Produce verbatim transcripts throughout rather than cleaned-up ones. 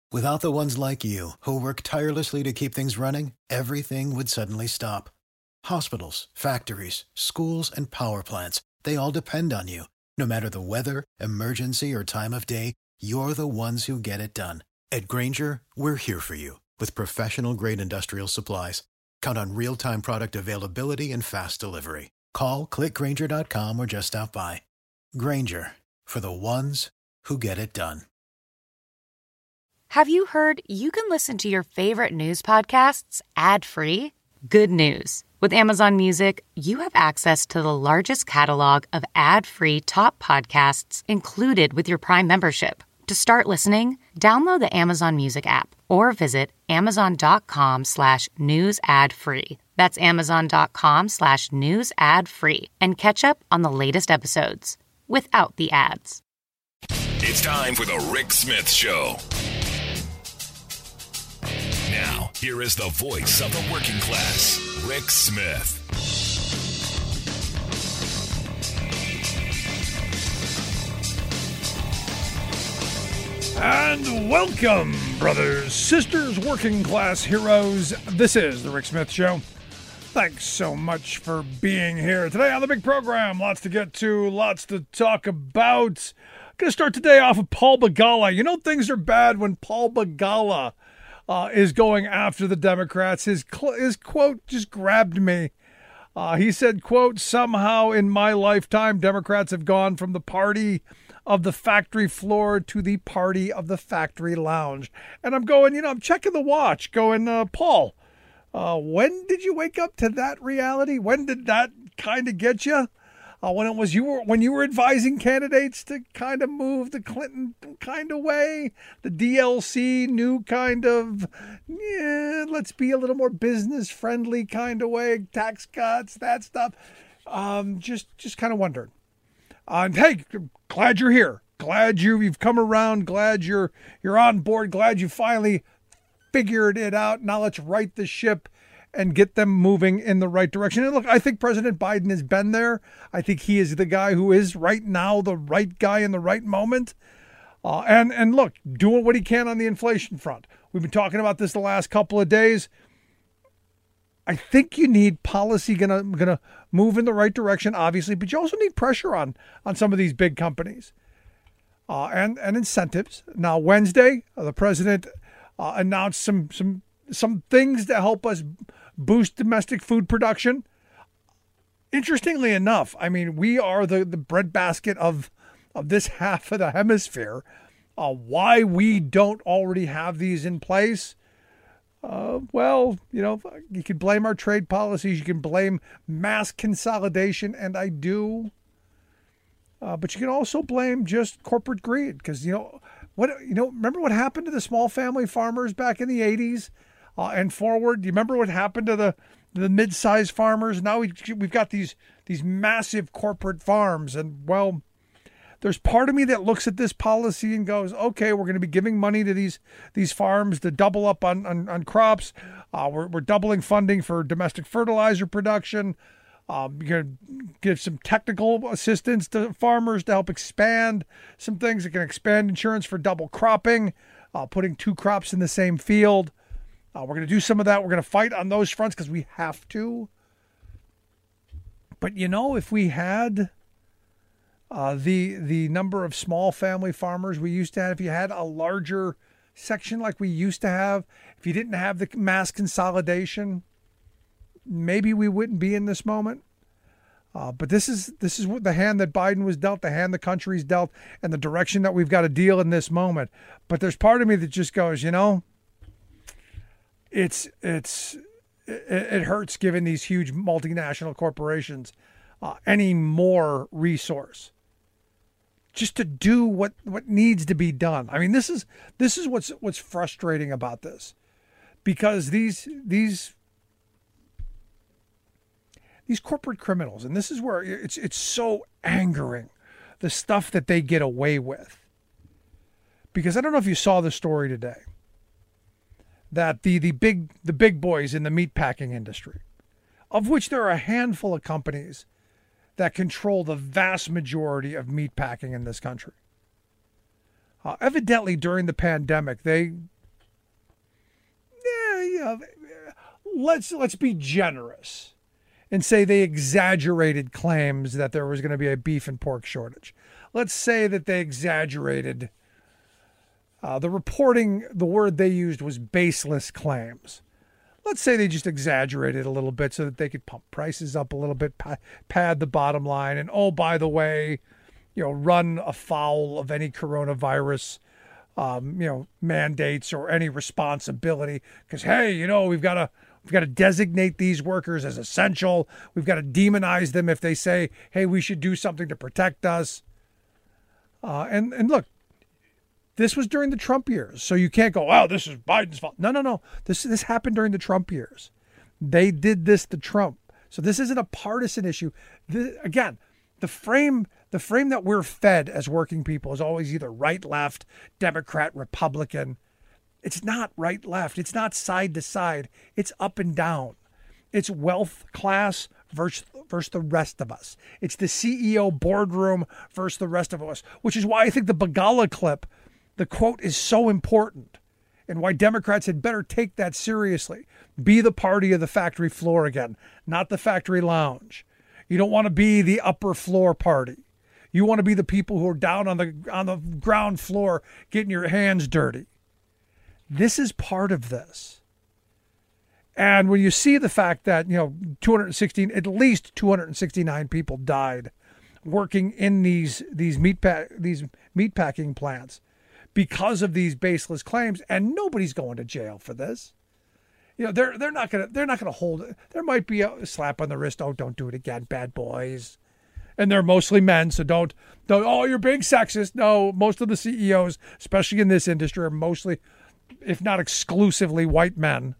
Without the ones like you, who work tirelessly to keep things running, everything would suddenly stop. Hospitals, factories, schools, and power plants, they all depend on you. No matter the weather, emergency, or time of day, you're the ones who get it done. At Grainger, we're here for you with professional-grade industrial supplies. Count on real-time product availability and fast delivery. Call, click Grainger dot com, or just stop by. Grainger, for the ones who get it done. Have you heard you can listen to your favorite news podcasts ad-free? Good news. With Amazon Music, you have access to the largest catalog of ad-free top podcasts included with your Prime membership. To start listening, download the Amazon Music app or visit amazon.com slash news ad free. That's amazon.com slash news ad free and catch up on the latest episodes without the ads. It's time for the Rick Smith Show. Now, here is the voice of the working class, Rick Smith. And welcome, brothers, sisters, working class heroes. This is the Rick Smith Show. Thanks so much for being here today on the big program. Lots to get to, lots to talk about. Going to start today off with Paul Begala. You know things are bad when Paul Begala uh, is going after the Democrats. His cl- his quote just grabbed me. Uh, he said, quote, "Somehow in my lifetime, Democrats have gone from the party of the factory floor to the party of the factory lounge." And I'm going, you know, I'm checking the watch going, uh, Paul, uh, when did you wake up to that reality? When did that kind of get you? Uh, when it was you were when you were advising candidates to kind of move the Clinton kind of way, the D L C new kind of, yeah, let's be a little more business friendly kind of way, tax cuts, that stuff. Um, just just kind of wondered. Uh, and hey, glad you're here. Glad you you've come around. Glad you're you're on board. Glad you finally figured it out. Now let's right the ship and get them moving in the right direction. And look, I think President Biden has been there. I think he is the guy who is right now the right guy in the right moment. Uh, and and look, doing what he can on the inflation front. We've been talking about this the last couple of days. I think you need policy gonna gonna move in the right direction, obviously, but you also need pressure on on some of these big companies uh, and and incentives. Now, Wednesday, uh, the president uh, announced some some some things to help us boost domestic food production. Interestingly enough, I mean, we are the the breadbasket of of this half of the hemisphere. Uh, why we don't already have these in place? Uh, well, you know, you can blame our trade policies. You can blame mass consolidation, and I do. Uh, but you can also blame just corporate greed because, you know, what you know. Remember what happened to the small family farmers back in the eighties uh, and forward? Do you remember what happened to the the mid-sized farmers? Now we we've got these these massive corporate farms, and well, there's part of me that looks at this policy and goes, okay, we're going to be giving money to these these farms to double up on, on, on crops. Uh, we're, we're doubling funding for domestic fertilizer production. Um, you're going to give some technical assistance to farmers to help expand some things that can expand insurance for double cropping, uh, putting two crops in the same field. Uh, we're going to do some of that. We're going to fight on those fronts because we have to. But, you know, if we had Uh, the the number of small family farmers we used to have, if you had a larger section like we used to have, if you didn't have the mass consolidation, maybe we wouldn't be in this moment. Uh, but this is this is what the hand that Biden was dealt, the hand the country's dealt, and the direction that we've got to deal in this moment. But there's part of me that just goes, you know, it's it's it, it hurts giving these huge multinational corporations uh, any more resource just to do what, what needs to be done. I mean, this is this is what's what's frustrating about this, because these these these corporate criminals, and this is where it's it's so angering, the stuff that they get away with. Because I don't know if you saw the story today that the the big the big boys in the meatpacking industry, of which there are a handful of companies that control the vast majority of meatpacking in this country. Uh, evidently, during the pandemic, they you know, let's let's be generous and say they exaggerated claims that there was going to be a beef and pork shortage. Let's say that they exaggerated. Uh, the reporting, the word they used was baseless claims. Let's say they just exaggerated a little bit so that they could pump prices up a little bit, pad the bottom line, and oh, by the way, you know, run afoul of any coronavirus, um, you know, mandates or any responsibility. Because hey, you know, we've got to we've got to designate these workers as essential. We've got to demonize them if they say, hey, we should do something to protect us. Uh, and and look. This was during the Trump years, so you can't go, wow, this is Biden's fault. No, no, no. This this happened during the Trump years. They did this to Trump. So this isn't a partisan issue. This, again, the frame the frame that we're fed as working people is always either right, left, Democrat, Republican. It's not right, left. It's not side to side. It's up and down. It's wealth class versus, versus the rest of us. It's the C E O boardroom versus the rest of us, which is why I think the Begala clip, the quote, is so important and why Democrats had better take that seriously. Be the party of the factory floor again, not the factory lounge. You don't want to be the upper floor party. You want to be the people who are down on the on the ground floor getting your hands dirty. This is part of this. And when you see the fact that, you know, two hundred sixteen, at least two hundred sixty-nine people died working in these these meat pack, these meat packing plants, because of these baseless claims, and nobody's going to jail for this. You know, they're they're not gonna they're not gonna hold it. There might be a slap on the wrist. Oh, don't do it again, bad boys. And they're mostly men, so don't don't. Oh, you're being sexist. No, most of the C E Os, especially in this industry, are mostly, if not exclusively, white men.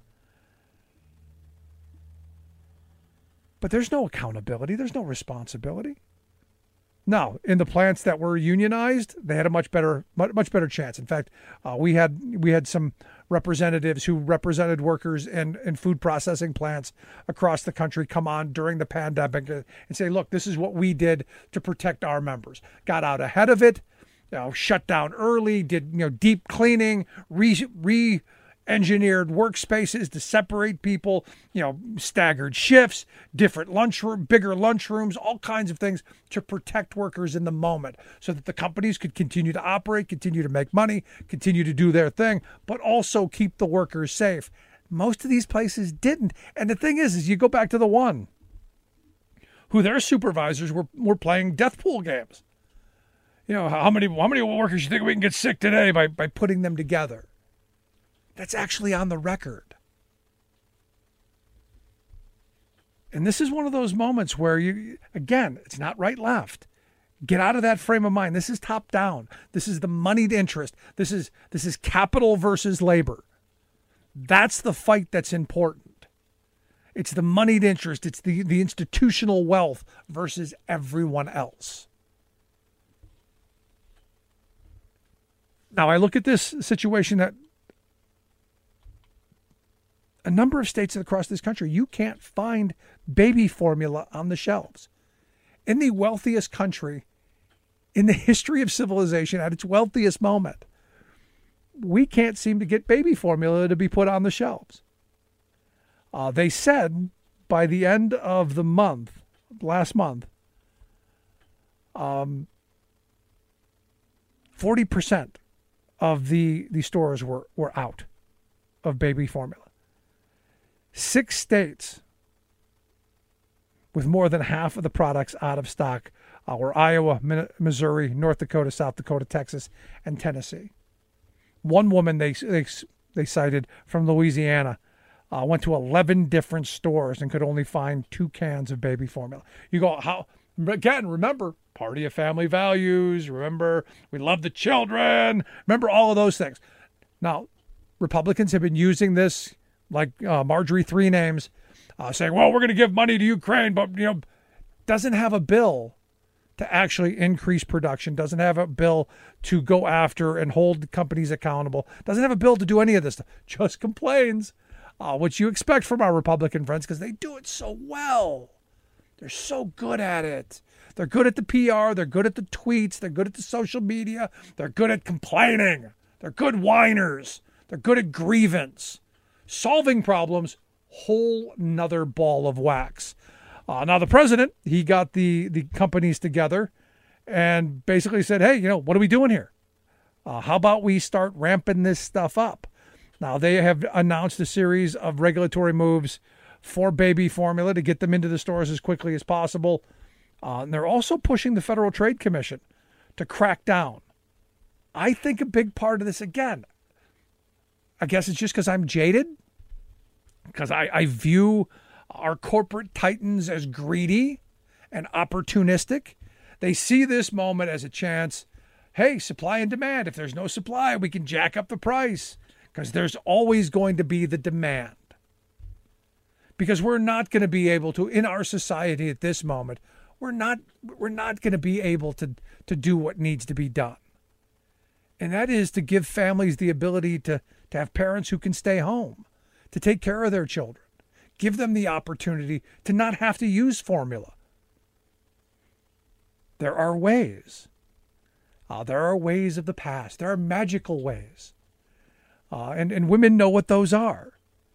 But there's no accountability. There's no responsibility. Now, in the plants that were unionized, they had a much better, much, much better chance. In fact, uh, we had we had some representatives who represented workers in, in food processing plants across the country come on during the pandemic and say, "Look, this is what we did to protect our members. Got out ahead of it, you know, shut down early, did you know deep cleaning, re re." engineered workspaces to separate people, you know, staggered shifts, different lunchroom, bigger lunchrooms, all kinds of things to protect workers in the moment so that the companies could continue to operate, continue to make money, continue to do their thing, but also keep the workers safe. Most of these places didn't. And the thing is, is you go back to the one who their supervisors were, were playing death pool games. You know, how many, how many workers you think we can get sick today by, by putting them together? That's actually on the record. And this is one of those moments where you, again, it's not right, left. Get out of that frame of mind. This is top down. This is the moneyed interest. This is, this is capital versus labor. That's the fight that's important. It's the moneyed interest. It's the, the institutional wealth versus everyone else. Now I look at this situation that a number of states across this country, you can't find baby formula on the shelves. In the wealthiest country in the history of civilization, at its wealthiest moment, we can't seem to get baby formula to be put on the shelves. Uh, they said by the end of the month, last month, um, forty percent of the, the stores were, were out of baby formula. Six states with more than half of the products out of stock uh, were Iowa, Missouri, North Dakota, South Dakota, Texas, and Tennessee. One woman they they, they cited from Louisiana uh, went to eleven different stores and could only find two cans of baby formula. You go, how? Again, remember, party of family values. Remember, we love the children. Remember all of those things. Now, Republicans have been using this, like uh, Marjorie Three Names, uh, saying, well, we're going to give money to Ukraine, but, you know, doesn't have a bill to actually increase production, doesn't have a bill to go after and hold companies accountable, doesn't have a bill to do any of this stuff, just complains, uh, which you expect from our Republican friends because they do it so well. They're so good at it. They're good at the P R. They're good at the tweets. They're good at the social media. They're good at complaining. They're good whiners. They're good at grievance. solving problems, whole nother ball of wax. Uh, now, the president, he got the, the companies together and basically said, hey, you know, what are we doing here? Uh, how about we start ramping this stuff up? Now, they have announced a series of regulatory moves for baby formula to get them into the stores as quickly as possible. Uh, and they're also pushing the Federal Trade Commission to crack down. I think a big part of this, again, I guess it's just because I'm jaded, because I, I view our corporate titans as greedy and opportunistic. They see this moment as a chance. Hey, supply and demand. If there's no supply, we can jack up the price because there's always going to be the demand. Because we're not going to be able to, in our society at this moment, we're not we're not going to be able to, to do what needs to be done. And that is to give families the ability to, to have parents who can stay home, to take care of their children. Give them the opportunity to not have to use formula. There are ways. Uh, there are ways of the past. There are magical ways. Uh, and, and women know what those are.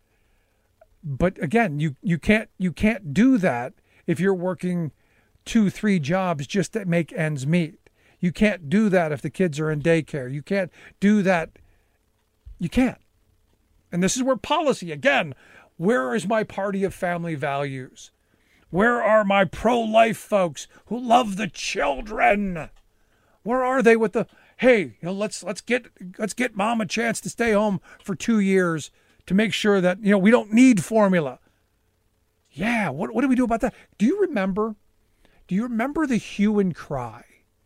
But again, you, you can't you can't do that if you're working two, three jobs just to make ends meet. You can't do that if the kids are in daycare. You can't do that. You can't. And this is where policy, again, where is my party of family values? Where are my pro-life folks who love the children? Where are they with the, hey, you know, let's let's get let's get mom a chance to stay home for two years to make sure that, you know, we don't need formula. Yeah, what what do we do about that? Do you remember? Do you remember the hue and cry?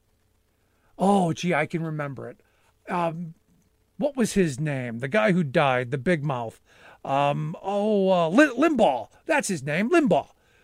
Oh, gee, I can remember it. Um, what was his name? The guy who died, the big mouth. Um, oh, uh, Limbaugh. That's his name, Limbaugh.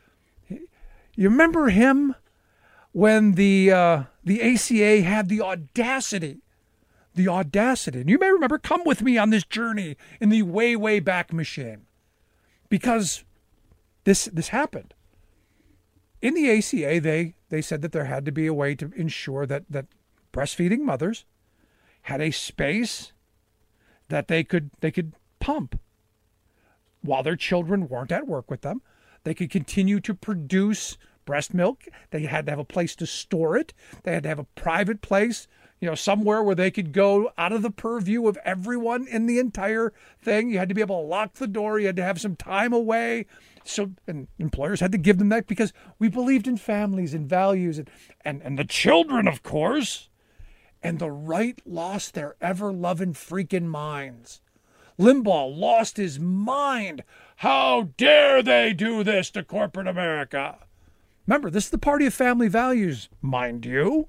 You remember him when the uh, the A C A had the audacity, the audacity, and you may remember, come with me on this journey in the way, way back machine, because this this happened. In the A C A, they they said that there had to be a way to ensure that that breastfeeding mothers had a space that they could they could pump while their children weren't at work with them. They could continue to produce breast milk. They had to have a place to store it. They had to have a private place, you know, somewhere where they could go out of the purview of everyone in the entire thing. You had to be able to lock the door. You had to have some time away. So, and employers had to give them that because we believed in families and values and, and, and the children, of course. And the right lost their ever-loving freaking minds. Limbaugh lost his mind. How dare they do this to corporate America? Remember, this is the party of family values, mind you.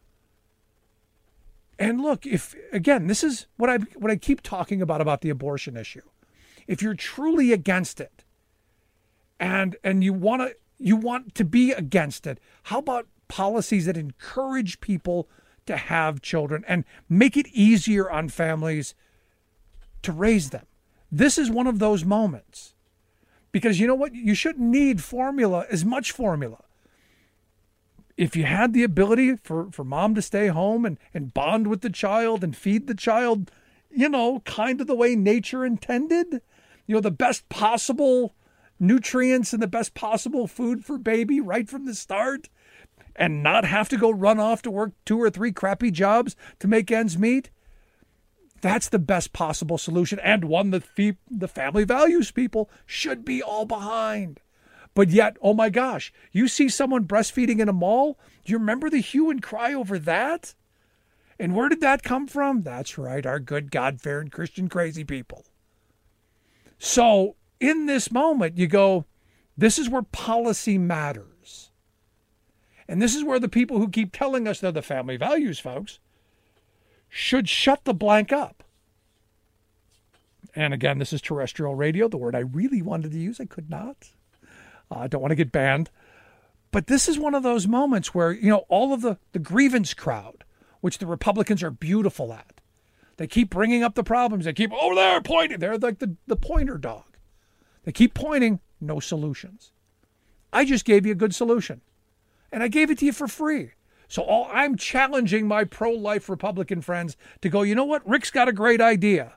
And look, if again, this is what I what I keep talking about about the abortion issue. If you're truly against it, and and you want to you want to be against it, how about policies that encourage people to have children and make it easier on families to raise them? This is one of those moments. Because you know what? You shouldn't need formula, as much formula. If you had the ability for, for mom to stay home and, and bond with the child and feed the child, you know, kind of the way nature intended, you know, the best possible nutrients and the best possible food for baby right from the start, and not have to go run off to work two or three crappy jobs to make ends meet, that's the best possible solution, and one that fe- the family values people should be all behind. But yet, oh my gosh, you see someone breastfeeding in a mall? Do you remember the hue and cry over that? And where did that come from? That's right, our good God-fearing Christian crazy people. So in this moment, you go, this is where policy matters. And this is where the people who keep telling us they're the family values folks should shut the blank up. And again, this is terrestrial radio, the word I really wanted to use. I could not. Uh, I don't want to get banned. But this is one of those moments where, you know, all of the, the grievance crowd, which the Republicans are beautiful at, they keep bringing up the problems. They keep over there pointing. They're like the, the pointer dog. They keep pointing, no solutions. I just gave you a good solution. And I gave it to you for free. So all, I'm challenging my pro-life Republican friends to go, you know what? Rick's got a great idea.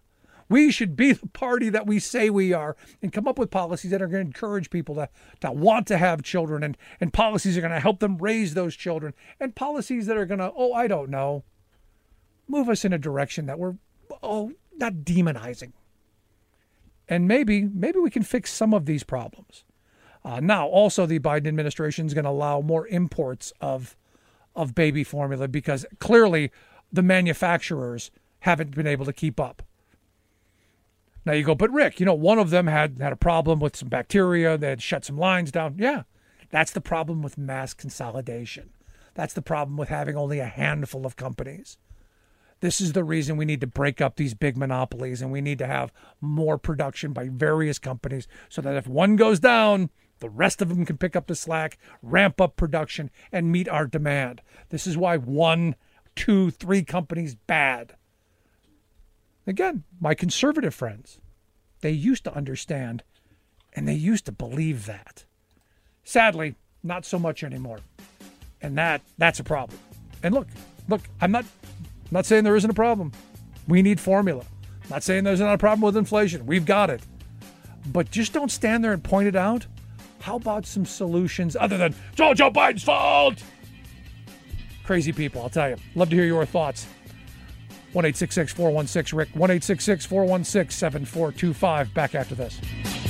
We should be the party that we say we are and come up with policies that are going to encourage people to, to want to have children, and, and policies that are going to help them raise those children, and policies that are going to, oh, I don't know, move us in a direction that we're, oh, not demonizing. And maybe, maybe we can fix some of these problems. Uh, now, also, the Biden administration is going to allow more imports of of baby formula because clearly the manufacturers haven't been able to keep up. Now you go, but Rick, you know, one of them had, had a problem with some bacteria. They had shut some lines down. Yeah, that's the problem with mass consolidation. That's the problem with having only a handful of companies. This is the reason we need to break up these big monopolies, and we need to have more production by various companies so that if one goes down, the rest of them can pick up the slack, ramp up production, and meet our demand. This is why one, two, three companies bad. Again, my conservative friends, they used to understand, and they used to believe that. Sadly, not so much anymore. And that that's a problem. And look, look, I'm not, I'm not saying there isn't a problem. We need formula. I'm not saying there's not a problem with inflation. We've got it. But just don't stand there and point it out. How about some solutions other than, it's all Joe Biden's fault? Crazy people, I'll tell you. Love to hear your thoughts. one eight six six, four one six, Rick. one eight six six, four one six, seven four two five. Back after this.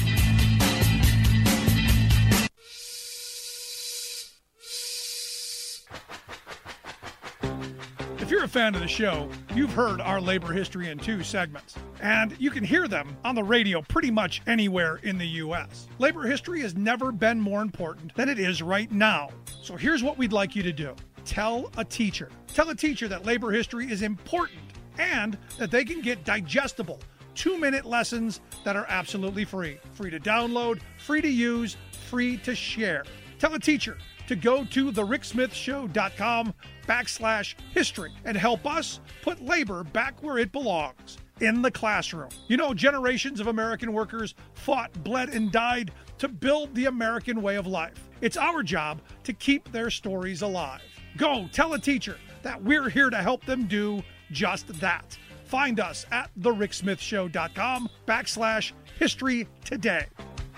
If you're a fan of the show, you've heard our labor history in two segments, and you can hear them on the radio pretty much anywhere in the U S. Labor history has never been more important than it is right now. So here's what we'd like you to do. Tell a teacher. Tell a teacher that labor history is important and that they can get digestible two-minute lessons that are absolutely free. Free to download, free to use, free to share. Tell a teacher to go to the rick smith show dot com backslash history and help us put labor back where it belongs, in the classroom. You know, generations of American workers fought, bled, and died to build the American way of life. It's our job to keep their stories alive. Go tell a teacher that we're here to help them do just that. Find us at the rick smith show dot com backslash history today.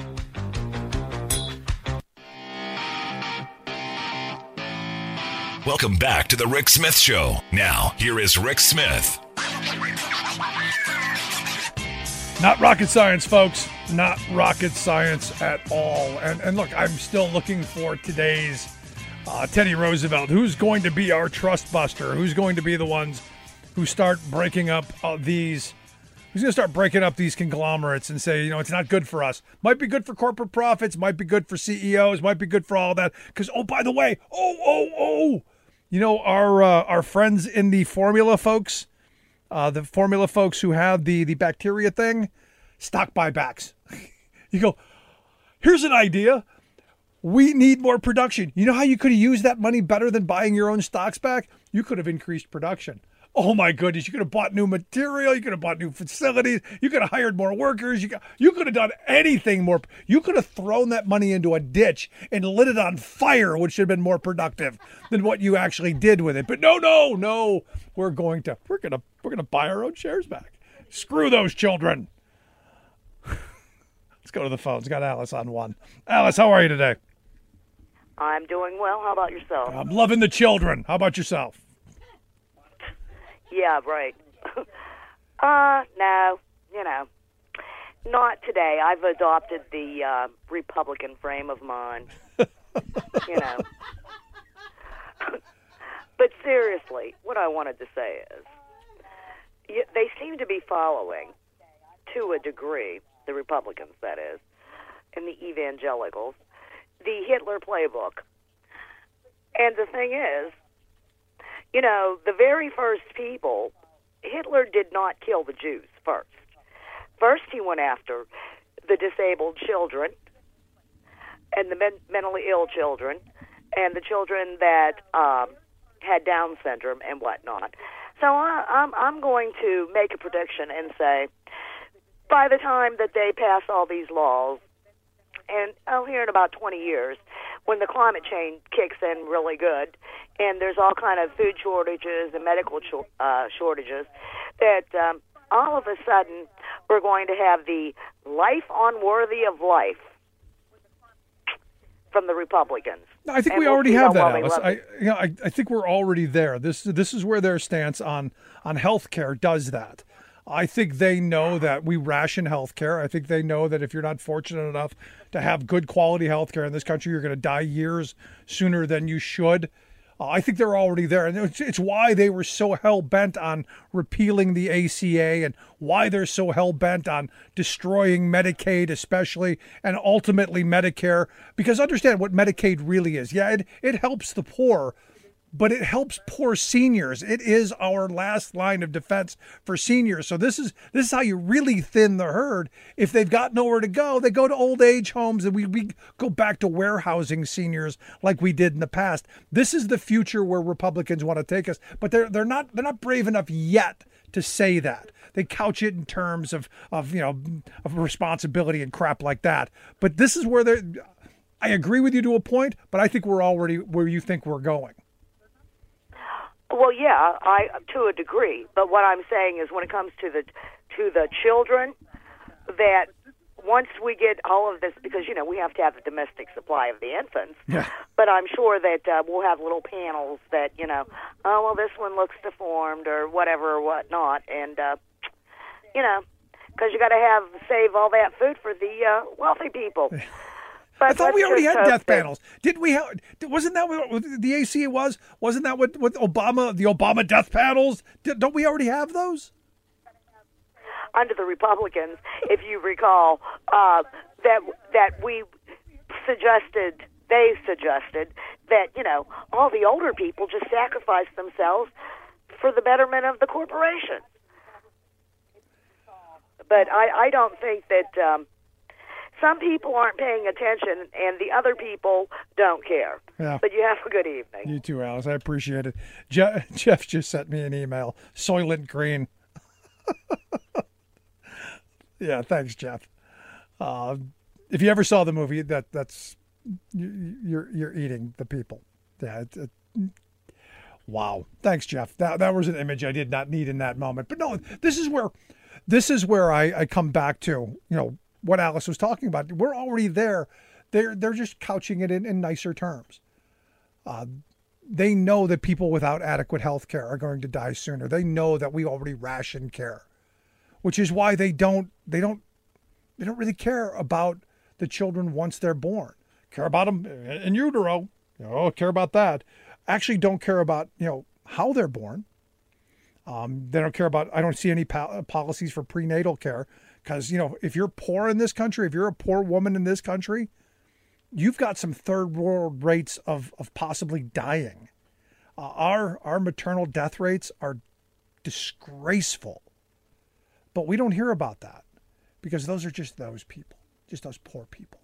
Welcome back to the Rick Smith Show. Now, here is Rick Smith. Not rocket science, folks. Not rocket science at all. And, and look, I'm still looking for today's uh, Teddy Roosevelt. Who's going to be our trust buster? Who's going to be the ones who start breaking up uh, these? Who's going to start breaking up these conglomerates and say, you know, it's not good for us. Might be good for corporate profits. Might be good for C E Os. Might be good for all that. Because, oh, by the way, oh, oh, oh. You know, our uh, our friends in the formula folks, uh, the formula folks who have the, the bacteria thing, stock buybacks. You go, here's an idea. We need more production. You know how you could have used that money better than buying your own stocks back? You could have increased production. Oh, my goodness. You could have bought new material. You could have bought new facilities. You could have hired more workers. You could, you could have done anything more. You could have thrown that money into a ditch and lit it on fire, which should have been more productive than what you actually did with it. But no, no, no. We're going to we're going to we're going to buy our own shares back. Screw those children. Let's go to the phones. Got Alice on one. Alice, how are you today? I'm doing well. How about yourself? I'm loving the children. How about yourself? Yeah, right. uh, no, you know, not today. I've adopted the uh, Republican frame of mind, you know. But seriously, what I wanted to say is, you, they seem to be following, to a degree, the Republicans, that is, and the evangelicals, the Hitler playbook. And the thing is, you know, the very first people, Hitler did not kill the Jews first. First, he went after the disabled children and the men- mentally ill children and the children that um, had Down syndrome and whatnot. So I, I'm, I'm going to make a prediction and say, by the time that they pass all these laws, and oh, here in about twenty years, when the climate change kicks in really good, and there's all kind of food shortages and medical cho- uh, shortages, that um, all of a sudden we're going to have the life unworthy of life from the Republicans. No, I think and we we'll already see have how that, well Alice. they I, love it. you know, I, I think we're already there. This this is where their stance on on health care does that. I think they know that we ration health care. I think they know that if you're not fortunate enough to have good quality health care in this country, you're going to die years sooner than you should. Uh, I think they're already there. And it's, it's why they were so hell-bent on repealing the A C A and why they're so hell-bent on destroying Medicaid especially and ultimately Medicare. Because understand what Medicaid really is. Yeah, it, it helps the poor, but it helps poor seniors. It is our last line of defense for seniors. So this is this is how you really thin the herd. If they've got nowhere to go, they go to old age homes, and we, we go back to warehousing seniors like we did in the past. This is the future where Republicans want to take us, but they're they're not they're not brave enough yet to say that. They couch it in terms of of you know of responsibility and crap like that. But this is where they're. I agree with you to a point, but I think we're already where you think we're going. Well, yeah, I to a degree. But what I'm saying is, when it comes to the to the children, that once we get all of this, because you know we have to have a domestic supply of the infants. Yeah. But I'm sure that uh, we'll have little panels that you know, oh well, this one looks deformed or whatever or whatnot, and uh, you know, because you got to have save all that food for the uh, wealthy people. But I thought we already had death that, panels. Did we have? Wasn't that what the A C A was? Wasn't that what, what Obama, the Obama death panels? Did, don't we already have those? Under the Republicans, if you recall, uh, that that we suggested, they suggested that you know all the older people just sacrifice themselves for the betterment of the corporation. But I, I don't think that. Um, Some people aren't paying attention, and the other people don't care. Yeah. But you have a good evening. You too, Alice. I appreciate it. Je- Jeff just sent me an email. Soylent Green. Yeah, thanks, Jeff. Uh, if you ever saw the movie, that that's you, you're you're eating the people. Yeah. It, it, wow. Thanks, Jeff. That that was an image I did not need in that moment. But no, this is where this is where I, I come back to. You know. What Alice was talking about. We're already there. They're they're just couching it in, in nicer terms. Uh, they know that people without adequate health care are going to die sooner. They know that we already ration care, which is why they don't they don't they don't really care about the children once they're born. Care about them in utero. Oh, care about that. Actually, don't care about you know how they're born. Um, they don't care about. I don't see any po- policies for prenatal care. Because, you know, if you're poor in this country, if you're a poor woman in this country, you've got some third world rates of, of possibly dying. Uh, our our maternal death rates are disgraceful. But we don't hear about that because those are just those people, just those poor people.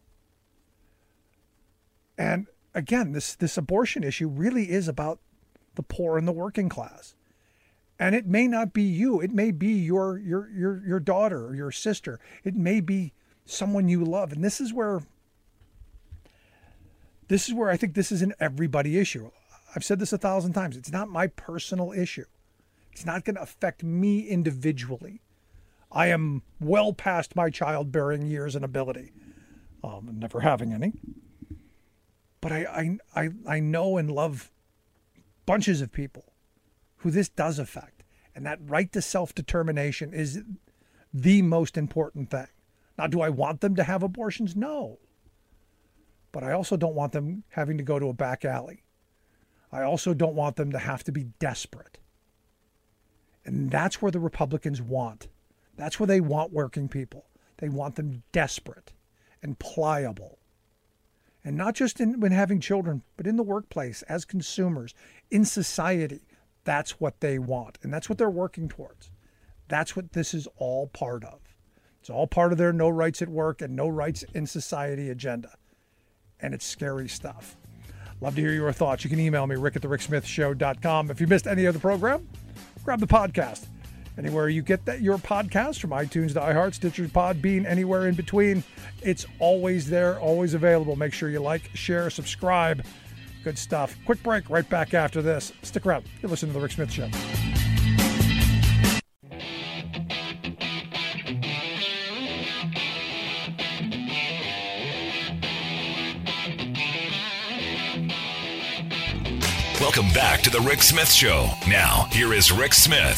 And again, this, this abortion issue really is about the poor and the working class. And it may not be you. It may be your your your your daughter or your sister. It may be someone you love. And this is where this is where I think this is an everybody issue. I've said this a thousand times. It's not my personal issue. It's not going to affect me individually. I am well past my childbearing years and ability. Um, never having any. But I I I, I know and love bunches of people who this does affect. And that right to self-determination is the most important thing. Now, do I want them to have abortions? No. But I also don't want them having to go to a back alley. I also don't want them to have to be desperate. And that's where the Republicans want. That's where they want working people. They want them desperate and pliable. And not just in when having children, but in the workplace, as consumers, in society. That's what they want, and that's what they're working towards. That's what this is all part of. It's all part of their no rights at work and no rights in society agenda. And it's scary stuff. Love to hear your thoughts. You can email me, rick at the rick smith show dot com. If you missed any of the program, grab the podcast. Anywhere you get that your podcast, from iTunes to iHeart, Stitcher, Podbean, anywhere in between, it's always there, always available. Make sure you like, share, subscribe. Good stuff. Quick break, right back after this. Stick around. You're listening to The Rick Smith Show. Welcome back to the Rick Smith Show. Now, here is Rick Smith.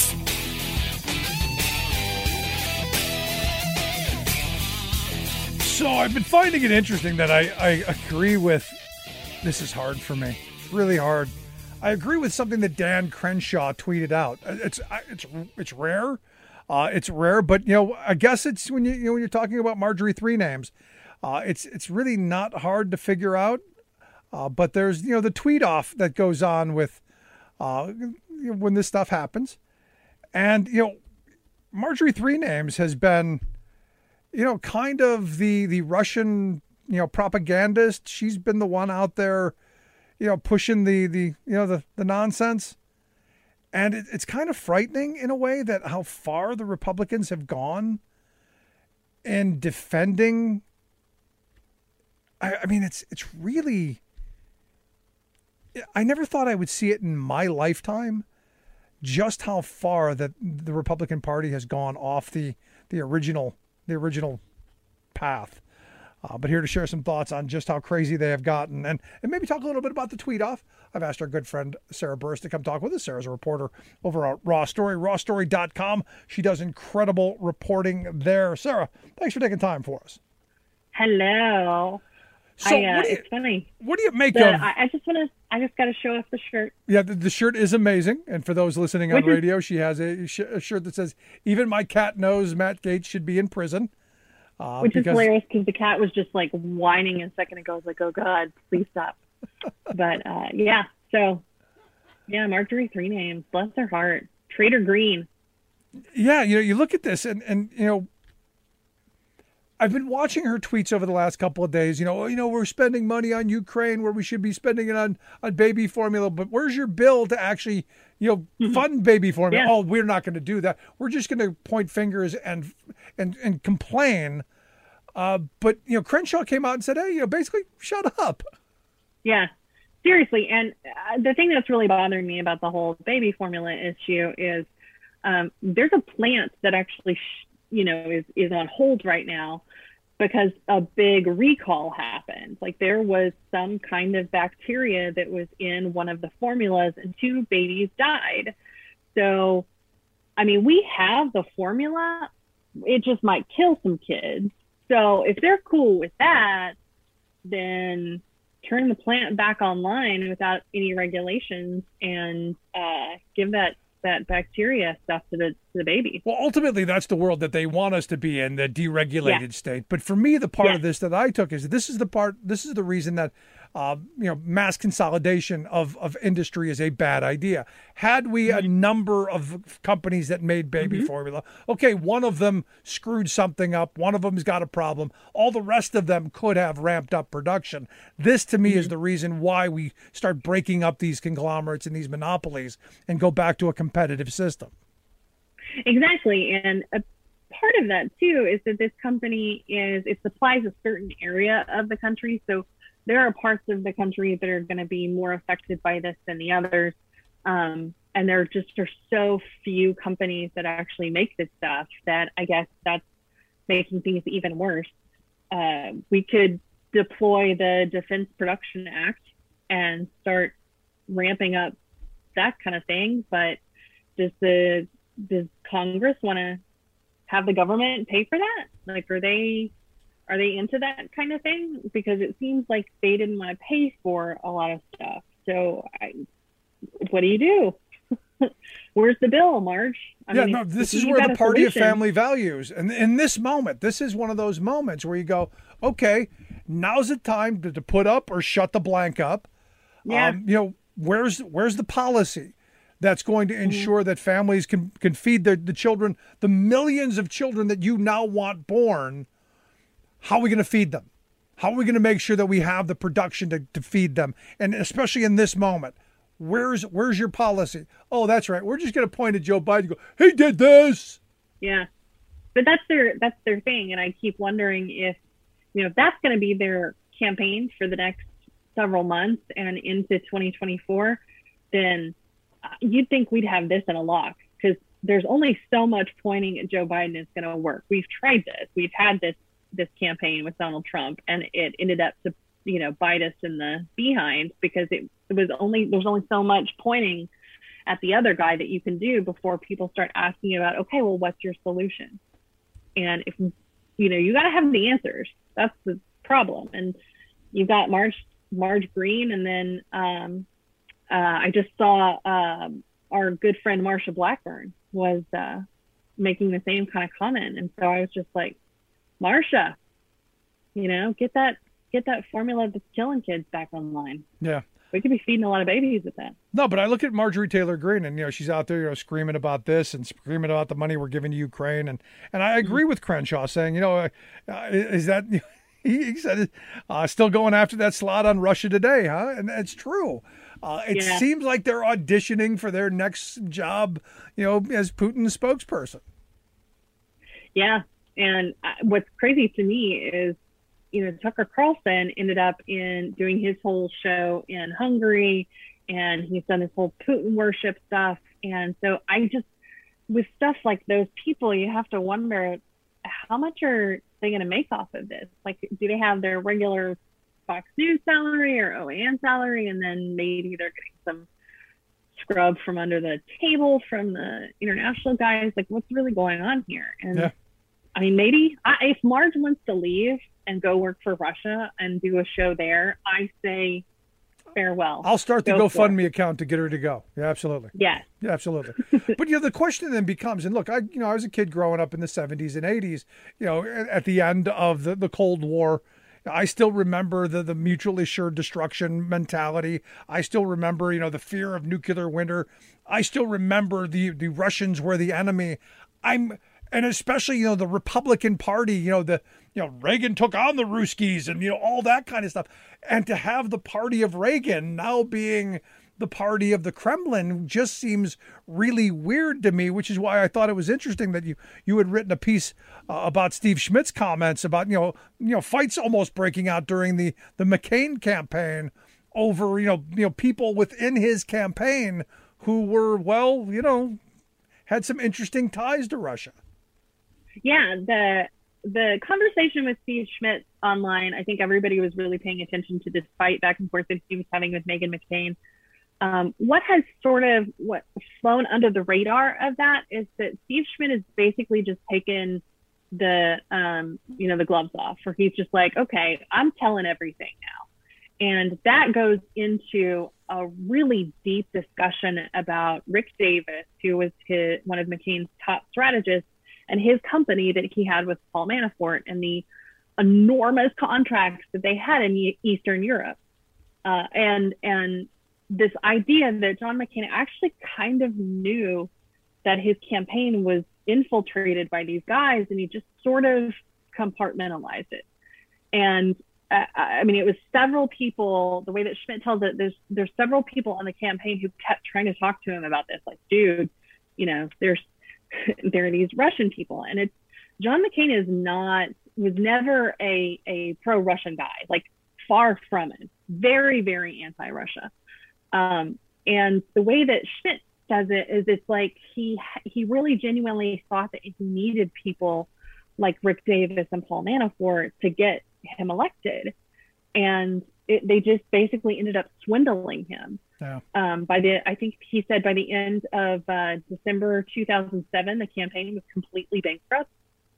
So I've been finding it interesting that I, I agree with, this is hard for me, it's really hard. I agree with something that Dan Crenshaw tweeted out. It's it's it's rare, uh, it's rare, but you know I guess it's when you, you know when you're talking about Marjorie Three Names, uh, it's it's really not hard to figure out. Uh, but there's you know the tweet off that goes on with uh, when this stuff happens, and you know Marjorie Three Names has been. You know, kind of the the Russian, you know, propagandist. She's been the one out there, you know, pushing the the you know the the nonsense, and it, it's kind of frightening in a way that how far the Republicans have gone in defending. I, I mean, it's it's really. I never thought I would see it in my lifetime, just how far that the Republican Party has gone off the the original. the original path. Uh, but here to share some thoughts on just how crazy they have gotten and, and maybe talk a little bit about the tweet off. I've asked our good friend Sarah Burris to come talk with us. Sarah's a reporter over at Raw Story, raw story dot com. She does incredible reporting there. Sarah, thanks for taking time for us. Hello. So I, uh, what do you, it's funny. What do you make the, of... I, I just want to, I just got to show off the shirt. Yeah, the, the shirt is amazing. And for those listening on Which radio, is, she has a, sh- a shirt that says, even my cat knows Matt Gaetz should be in prison. Uh, Which because... is hilarious because the cat was just like whining a second ago. I was like, oh God, please stop. But uh, yeah, so yeah, Marjorie Three Names, bless her heart. Trader Green. Yeah, you know, you look at this and, and you know, I've been watching her tweets over the last couple of days. You know, you know, we're spending money on Ukraine where we should be spending it on, on baby formula. But where's your bill to actually, you know, mm-hmm. fund baby formula? Yeah. Oh, we're not going to do that. We're just going to point fingers and and and complain. Uh, but you know, Crenshaw came out and said, "Hey, you know, basically, shut up." Yeah, seriously. And uh, the thing that's really bothering me about the whole baby formula issue is um, there's a plant that actually, sh- you know, is is on hold right now. Because a big recall happened. Like there was some kind of bacteria that was in one of the formulas and two babies died. So, I mean, we have the formula. It just might kill some kids. So if they're cool with that, then turn the plant back online without any regulations and uh, give that that bacteria stuff to the to the baby. Well, ultimately, that's the world that they want us to be in, the deregulated yeah. state. But for me, the part yeah. of this that I took is this is the part, this is the reason that, uh, you know, mass consolidation of, of industry is a bad idea. Had we mm-hmm. a number of companies that made baby mm-hmm. formula, okay, one of them screwed something up, one of them's got a problem, all the rest of them could have ramped up production. This, to me, mm-hmm. is the reason why we start breaking up these conglomerates and these monopolies and go back to a competitive system. Exactly. And a part of that, too, is that this company is, it supplies a certain area of the country. So there are parts of the country that are going to be more affected by this than the others. Um, and there just are so few companies that actually make this stuff that I guess that's making things even worse. Uh, we could deploy the Defense Production Act and start ramping up that kind of thing. But does the does Congress want to have the government pay for that? Like, are they are they into that kind of thing? Because it seems like they didn't want to pay for a lot of stuff. So, I, what do you do? Where's the bill, Marge? I yeah, mean, no, this is where the party solution. of family values. And in this moment, this is one of those moments where you go, okay, now's the time to, to put up or shut the blank up. Yeah. Um, you know, where's where's the policy that's going to ensure mm-hmm. that families can, can feed their, the children, the millions of children that you now want born? How are we going to feed them? How are we going to make sure that we have the production to, to feed them? And especially in this moment, where's where's your policy? Oh, that's right. We're just going to point at Joe Biden and go, he did this. Yeah. But that's their that's their thing. And I keep wondering if, you know, if that's going to be their campaign for the next several months and into twenty twenty-four, then you'd think we'd have this in a lock, because there's only so much pointing at Joe Biden is going to work. We've tried this. We've had this this campaign with Donald Trump, and it ended up you know, bite us in the behind, because it, it was only, there's only so much pointing at the other guy that you can do before people start asking about, okay, well, what's your solution? And if, you know, you got to have the answers. That's the problem. And you've got Marge, Marge Green. And then um, uh, I just saw uh, our good friend Marsha Blackburn was uh, making the same kind of comment. And so I was just like, Marsha, you know, get that, get that formula that's killing kids back online. Yeah. We could be feeding a lot of babies with that. No, but I look at Marjorie Taylor Greene, and you know she's out there, you know, screaming about this and screaming about the money we're giving to Ukraine, and and I agree with Crenshaw saying, you know, uh, is that he, he said uh, still going after that slot on Russia Today, huh? And it's true. Uh, it Yeah. seems like they're auditioning for their next job, you know, as Putin's spokesperson. Yeah, and uh, what's crazy to me is, you know, Tucker Carlson ended up in doing his whole show in Hungary, and he's done this whole Putin worship stuff. And so I just, with stuff like those people, you have to wonder, how much are they going to make off of this? Like, do they have their regular Fox News salary or O A N salary, and then maybe they're getting some scrub from under the table from the international guys? Like, what's really going on here? And Yeah. I mean, maybe I, if Marge wants to leave and go work for Russia and do a show there, I say farewell. I'll start the Go for GoFundMe account to get her to go. Yeah, absolutely. Yes. Yeah, absolutely. But, you know, the question then becomes, and look, I, you know, I was a kid growing up in the seventies and eighties, you know, at, at the end of the, the Cold War. I still remember the, the mutually assured destruction mentality. I still remember, you know, the fear of nuclear winter. I still remember the, the Russians were the enemy. I'm, and especially, you know, the Republican Party, you know, the, you know, Reagan took on the Ruskies and, you know, all that kind of stuff. And to have the party of Reagan now being the party of the Kremlin just seems really weird to me, which is why I thought it was interesting that you, you had written a piece uh, about Steve Schmidt's comments about, you know, you know, fights almost breaking out during the, the McCain campaign over, you know, you know, people within his campaign who were, well, you know, had some interesting ties to Russia. Yeah, the the conversation with Steve Schmidt online, I think everybody was really paying attention to this fight back and forth that he was having with Meghan McCain. Um, what has sort of what flown under the radar of that is that Steve Schmidt has basically just taken the um, you know the gloves off, where he's just like, okay, I'm telling everything now, and that goes into a really deep discussion about Rick Davis, who was his, one of McCain's top strategists, and his company that he had with Paul Manafort, and the enormous contracts that they had in Eastern Europe. Uh, and and this idea that John McCain actually kind of knew that his campaign was infiltrated by these guys, and he just sort of compartmentalized it. And uh, I mean, it was several people, the way that Schmidt tells it, there's, there's several people on the campaign who kept trying to talk to him about this. Like, dude, you know, there's, there are these Russian people, and it's John McCain is not was never a a pro-Russian guy, like far from it. Very, very anti-Russia. Um, and the way that Schmidt does it is it's like he he really genuinely thought that he needed people like Rick Davis and Paul Manafort to get him elected, and it, they just basically ended up swindling him. Yeah. Um, by the, I think he said by the end of uh, December two thousand seven, the campaign was completely bankrupt.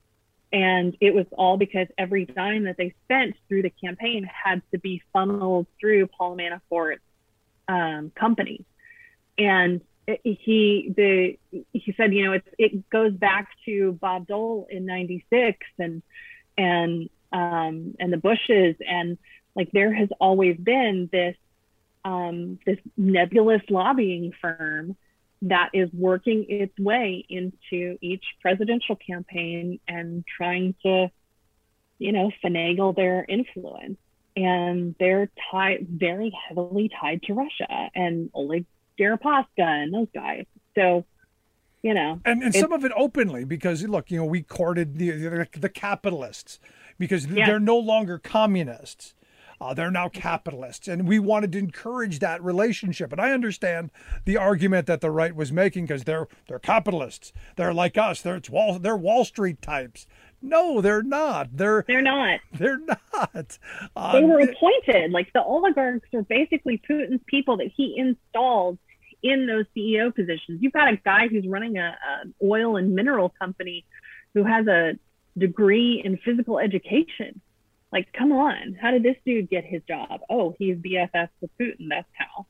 And it was all because every dime that they spent through the campaign had to be funneled through Paul Manafort's um, company. And it, he, the, he said, you know, it, it goes back to Bob Dole in ninety-six and, and, um, and the Bushes. And like, there has always been this, um, this nebulous lobbying firm that is working its way into each presidential campaign and trying to, you know, finagle their influence. And they're tied, very heavily tied to Russia and Oleg Deripaska and those guys. So, you know. And, and some of it openly, because, look, you know, we courted the, the, the capitalists because Yeah. they're no longer communists. Uh, they're now capitalists, and we wanted to encourage that relationship. And I understand the argument that the right was making because they're they're capitalists. They're like us. They're it's Wall they're Wall Street types. No, they're not. They're They're not. They're not. Uh, They were appointed. Like the oligarchs are basically Putin's people that he installed in those C E O positions. You've got a guy who's running a, a oil and mineral company who has a degree in physical education. Like, come on. How did this dude get his job? Oh, he's B F F with Putin. That's how.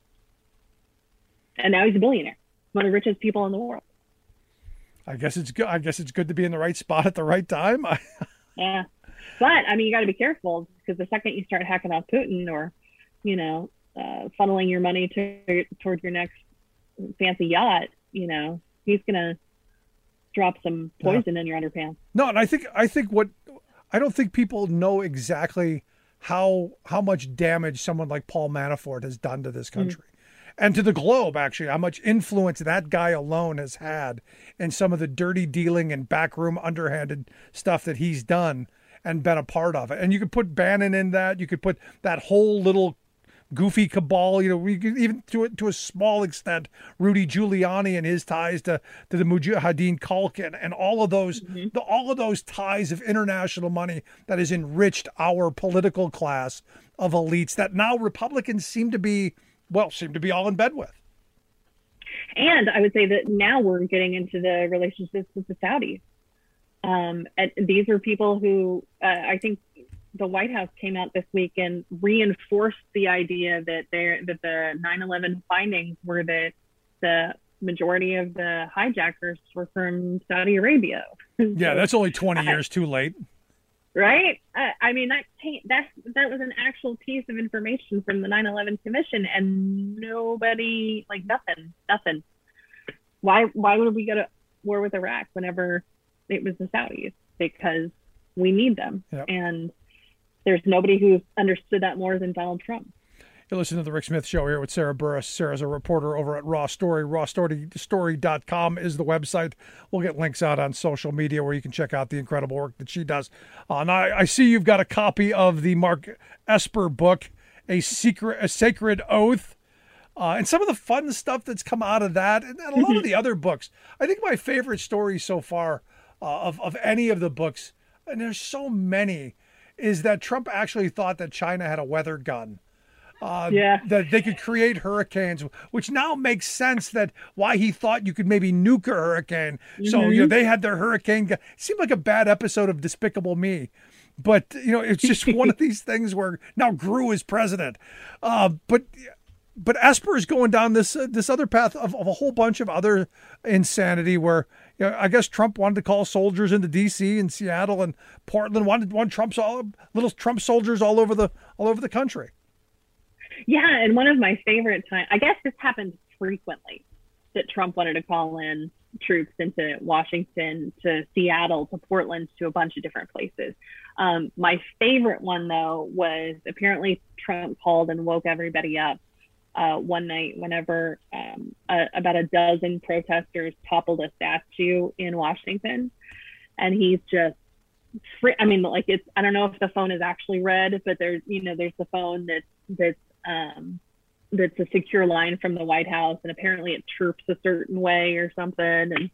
And now he's a billionaire. One of the richest people in the world. I guess it's good. I guess it's good to be in the right spot at the right time. Yeah. But, I mean, you got to be careful because the second you start hacking off Putin or, you know, uh, funneling your money to, towards your next fancy yacht, you know, he's going to drop some poison yeah. in your underpants. No, and I think, I think what, I don't think people know exactly how, how much damage someone like Paul Manafort has done to this country. Mm. And to the globe, actually, how much influence that guy alone has had in some of the dirty dealing and backroom underhanded stuff that he's done and been a part of it. And you could put Bannon in that. You could put that whole little goofy cabal, you know, we could even to, to a small extent, Rudy Giuliani and his ties to, to the Mujahideen Khalq and, and all of those, mm-hmm. the, all of those ties of international money that has enriched our political class of elites that now Republicans seem to be Well, seem to be all in bed with. And I would say that now we're getting into the relationships with the Saudis. Um, and these are people who uh, I think the White House came out this week and reinforced the idea that there that the nine eleven findings were that the majority of the hijackers were from Saudi Arabia. Yeah, that's only twenty years too late. Right? Uh, I mean, that that that was an actual piece of information from the nine eleven Commission, and nobody, like nothing, nothing. Why why would we go to war with Iraq whenever it was the Saudis? Because we need them, yep. And there's nobody who's understood that more than Donald Trump. You listen to the Rick Smith Show here with Sarah Burris. Sarah's a reporter over at Raw Story. raw story dot com is the website. We'll get links out on social media where you can check out the incredible work that she does. Uh, and I, I see you've got a copy of the Mark Esper book, A Secret, A Sacred Oath, uh, and some of the fun stuff that's come out of that, and, and a lot of the other books. I think my favorite story so far uh, of, of any of the books, and there's so many, is that Trump actually thought that China had a weather gun. Uh, yeah. That they could create hurricanes, which now makes sense that why he thought you could maybe nuke a hurricane. Mm-hmm. So, you know, they had their hurricane gun. It seemed like a bad episode of Despicable Me. But, you know, it's just one of these things where now Gru is president. Uh, but but Esper is going down this uh, this other path of, of a whole bunch of other insanity where, you know, I guess Trump wanted to call soldiers into D C and Seattle and Portland, wanted one Trump's all little Trump soldiers all over the all over the country. Yeah, and one of my favorite times, I guess this happened frequently, that Trump wanted to call in troops into Washington, to Seattle, to Portland, to a bunch of different places. Um, my favorite one, though, was apparently Trump called and woke everybody up uh, one night whenever um, a, about a dozen protesters toppled a statue in Washington. And he's just, free, I mean, like it's, I don't know if the phone is actually red, but there's, you know, there's the phone that's, that's, um that's a secure line from the White House, and apparently it chirps a certain way or something, and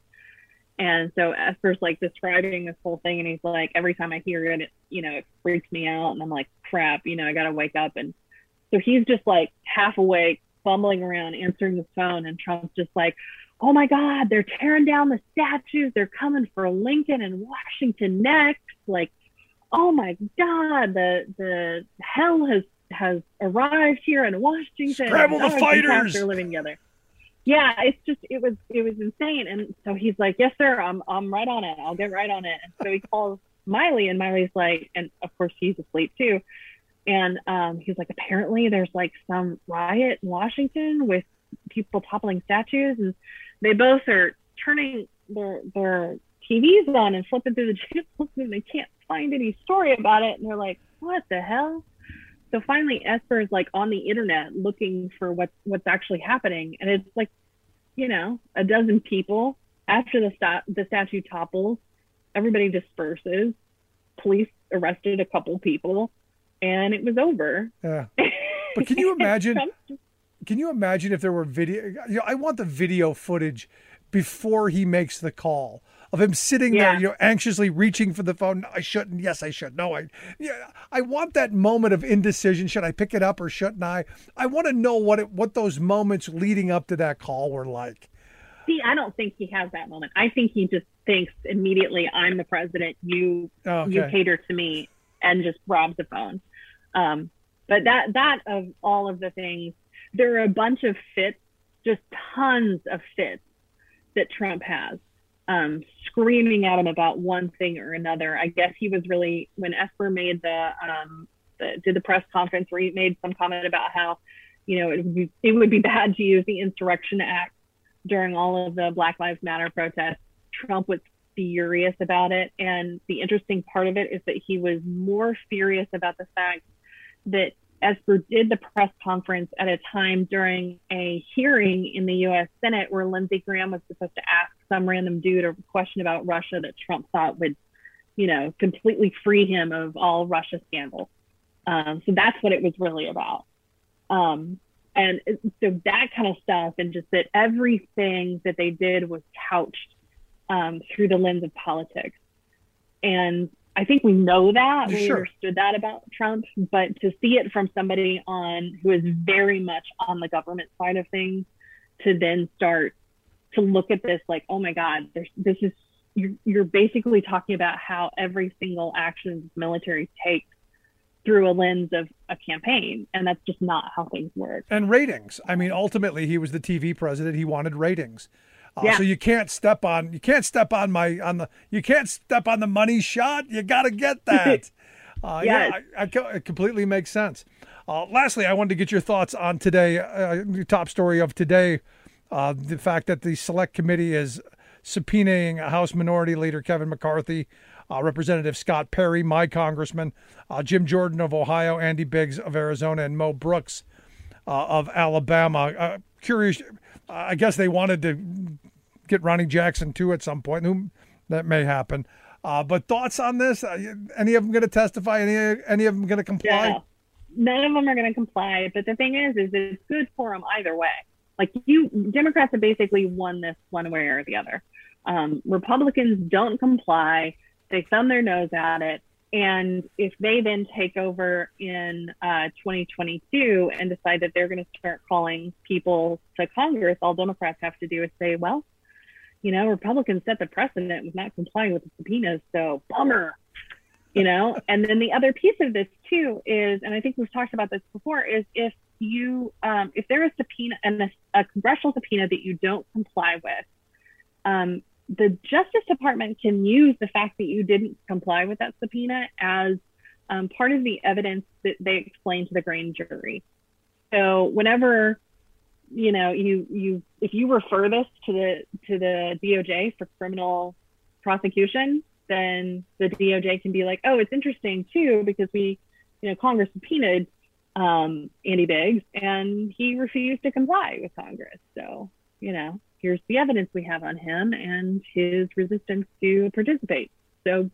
and so Esper's like describing this whole thing, and he's like, every time I hear it, it you know it freaks me out, and I'm like, crap, you know I gotta wake up. And so he's just like half awake, fumbling around answering the phone, and Trump's just like, oh my God, they're tearing down the statues, they're coming for Lincoln and Washington next, like, oh my God, the the hell has has arrived here in Washington. Scramble the fighters. They're living together. Yeah, it's just it was it was insane. And so he's like, yes, sir, I'm I'm right on it. I'll get right on it. And so he calls Miley, and Miley's like, and of course she's asleep too. And um, he's like, apparently there's like some riot in Washington with people toppling statues, and they both are turning their their T Vs on and flipping through the channels, and they can't find any story about it. And they're like, what the hell? So finally, Esper is like on the internet looking for what's what's actually happening, and it's like, you know, a dozen people. After the sta- the statue topples, everybody disperses. Police arrested a couple people, and it was over. Yeah, but can you imagine? Can you imagine if there were video? You know, I want the video footage before he makes the call of him sitting Yeah. there, you know, anxiously reaching for the phone. No, I shouldn't. Yes, I should. No, I, yeah, I want that moment of indecision. Should I pick it up or shouldn't I? I want to know what it, what those moments leading up to that call were like. See, I don't think he has that moment. I think he just thinks immediately, I'm the president, you Okay. you cater to me, and just grabs the phone. Um, but that that of all of the things, there are a bunch of fits, just tons of fits that Trump has, um, screaming at him about one thing or another. I guess he was really, when Esper made the, um, the did the press conference where he made some comment about how, you know, it would be, it would be bad to use the Insurrection Act during all of the Black Lives Matter protests. Trump was furious about it. And the interesting part of it is that he was more furious about the fact that Esper did the press conference at a time during a hearing in the U S Senate where Lindsey Graham was supposed to ask some random dude a question about Russia that Trump thought would, you know, completely free him of all Russia scandals. Um, so that's what it was really about. Um, And so that kind of stuff, and just that everything that they did was couched um, through the lens of politics. And I think we know that, we Sure. understood that about Trump, but to see it from somebody on who is very much on the government side of things, to then start to look at this like, oh my God, there's, this is, you're, you're basically talking about how every single action the military takes through a lens of a campaign, and that's just not how things work. And ratings. I mean, ultimately, he was the T V president. He wanted ratings. Uh, Yeah. So you can't step on you can't step on my on the you can't step on the money shot. You got to get that. Uh, Yes. Yeah, I, I, co- it completely makes sense. Uh, lastly, I wanted to get your thoughts on today. Uh, the top story of today, uh, the fact that the Select Committee is subpoenaing House Minority Leader Kevin McCarthy, uh, Representative Scott Perry, my congressman, uh, Jim Jordan of Ohio, Andy Biggs of Arizona, and Mo Brooks uh, of Alabama. Uh, curious, uh, I guess they wanted to get Ronnie Jackson too at some point. Whom that may happen. Uh, but thoughts on this? Uh, any of them going to testify? Any any of them going to comply? Yeah. None of them are going to comply. But the thing is, is it's good for them either way. Like you, Democrats have basically won this one way or the other. Um, Republicans don't comply. They thumb their nose at it. And if they then take over in uh, twenty twenty-two and decide that they're going to start calling people to Congress, all Democrats have to do is say, well, you know, Republicans set the precedent with not complying with the subpoenas, so bummer, you know. And then the other piece of this too is, and I think we've talked about this before, is if you, um, if there is a subpoena and a, a congressional subpoena that you don't comply with, um, the Justice Department can use the fact that you didn't comply with that subpoena as um, part of the evidence that they explain to the grand jury. So whenever, you know, you you if you refer this to the to the D O J for criminal prosecution, then the D O J can be like, oh, it's interesting too because we, you know, Congress subpoenaed um, Andy Biggs and he refused to comply with Congress. So, you know, here's the evidence we have on him and his resistance to participate. So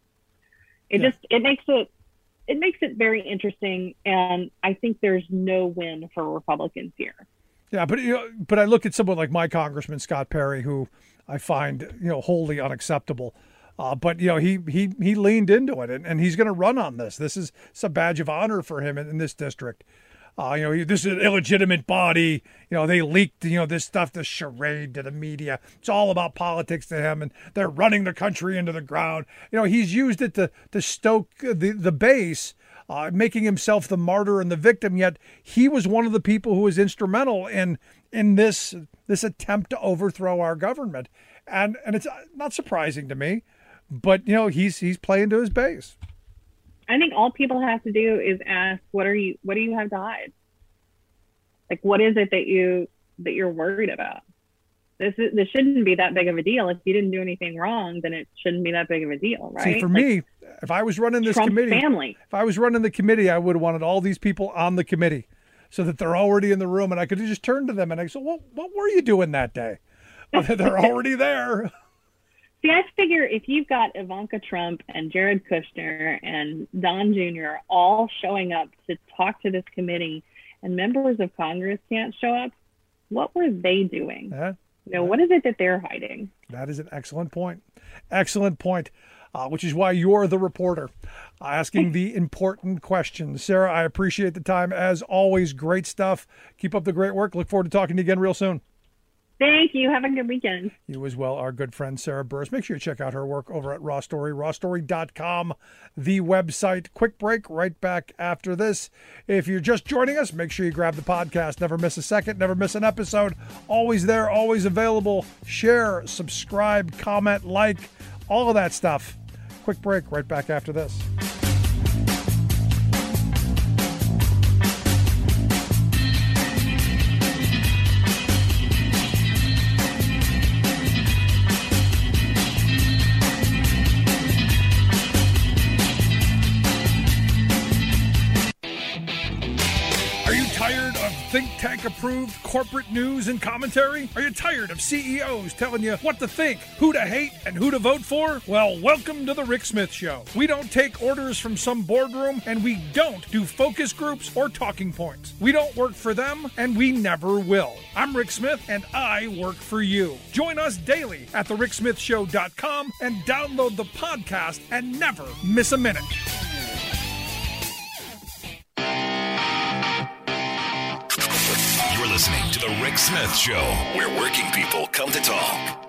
it Yeah. just it makes it it makes it very interesting, and I think there's no win for Republicans here. Yeah, but you know, but I look at someone like my congressman Scott Perry, who I find you know wholly unacceptable. Uh, but you know he he he leaned into it, and, and he's going to run on this. This is it's a badge of honor for him in, in this district. Uh, you know, he- this is an illegitimate body. You know, they leaked you know this stuff, this charade to the media. It's all about politics to him, and they're running the country into the ground. You know, he's used it to to stoke the the base. Uh, making himself the martyr and the victim, yet he was one of the people who was instrumental in in this this attempt to overthrow our government, and and it's not surprising to me, but you know he's he's playing to his base. I think all people have to do is ask, what are you what do you have to hide? Like, what is it that you that you're worried about? This is, this shouldn't be that big of a deal. If you didn't do anything wrong, then it shouldn't be that big of a deal, right? See, for Like, me, if I was running this Trump's committee, family. if I was running the committee, I would have wanted all these people on the committee, so that they're already in the room, and I could have just turned to them and I said, "What what were you doing that day?" They're already there. See, I figure if you've got Ivanka Trump and Jared Kushner and Don Junior all showing up to talk to this committee, and members of Congress can't show up, what were they doing? Yeah. You know, what is it that they're hiding? That is an excellent point. Excellent point, uh, which is why you're the reporter uh, asking the important questions. Sarah, I appreciate the time. As always, great stuff. Keep up the great work. Look forward to talking to you again real soon. Thank you. Have a good weekend. You as well, our good friend Sarah Burris. Make sure you check out her work over at Raw Story, raw story dot com, the website. Quick break, right back after this. If you're just joining us, make sure you grab the podcast. Never miss a second, never miss an episode. Always there, always available. Share, subscribe, comment, like, all of that stuff. Quick break, right back after this. Think tank approved corporate news and commentary? Are you tired of C E Os telling you what to think, who to hate, and who to vote for? Well, welcome to the Rick Smith Show. We don't take orders from some boardroom, and we don't do focus groups or talking points. We don't work for them, and we never will. I'm Rick Smith, and I work for you. Join us daily at the rick smith show dot com and download the podcast and never miss a minute. Listening to The Rick Smith Show, where working people come to talk.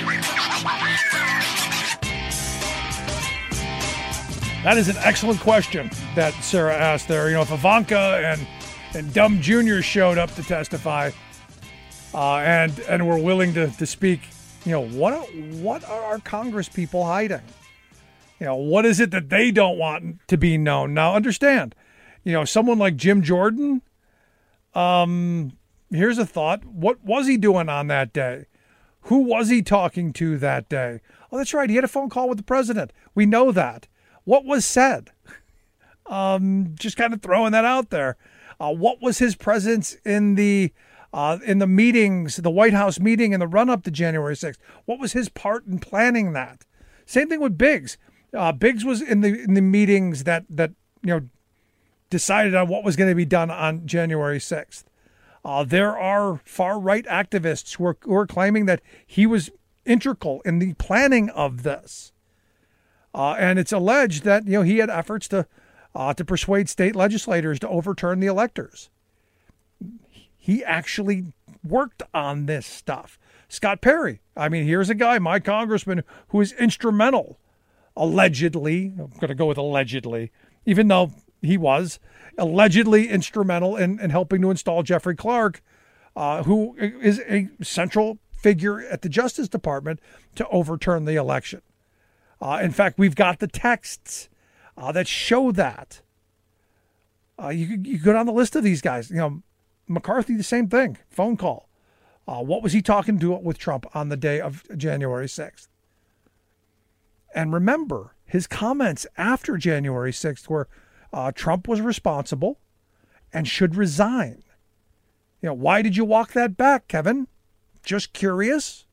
That is an excellent question that Sarah asked there. You know, if Ivanka and and Dumb Junior showed up to testify uh, and and were willing to, to speak, you know, what what are our Congress people hiding? You know, what is it that they don't want to be known? Now, understand, you know, someone like Jim Jordan, um... here's a thought. What was he doing on that day? Who was he talking to that day? Oh, that's right. He had a phone call with the president. We know that. What was said? Um, just kind of throwing that out there. Uh, what was his presence in the uh, in the meetings, the White House meeting in the run-up to January sixth? What was his part in planning that? Same thing with Biggs. Uh, Biggs was in the in the meetings that that you know decided on what was going to be done on January sixth. Uh, there are far-right activists who are, who are claiming that he was integral in the planning of this. Uh, and it's alleged that, you know, he had efforts to uh, to persuade state legislators to overturn the electors. He actually worked on this stuff. Scott Perry, I mean, here's a guy, my congressman, who is instrumental, allegedly, I'm going to go with allegedly, even though he was, allegedly instrumental in, in helping to install Jeffrey Clark, uh, who is a central figure at the Justice Department to overturn the election. Uh, in fact, we've got the texts uh, that show that. Uh, you, you go down the list of these guys. You know, McCarthy, the same thing, phone call. Uh, what was he talking to with Trump on the day of January sixth? And remember, his comments after January sixth were, Uh, Trump was responsible and should resign. You know, why did you walk that back, Kevin? Just curious.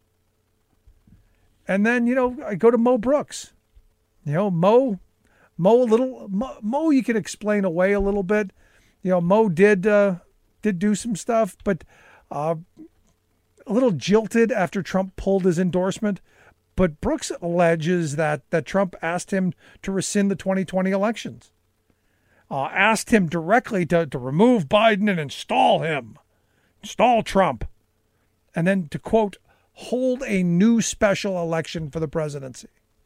And then, you know, I go to Mo Brooks. You know, Mo, Mo a little, Mo, Mo you can explain away a little bit. You know, Mo did uh, did do some stuff, but uh, a little jilted after Trump pulled his endorsement. But Brooks alleges that that Trump asked him to rescind the twenty twenty elections. Uh, asked him directly to, to remove Biden and install him, install Trump, and then to, quote, hold a new special election for the presidency,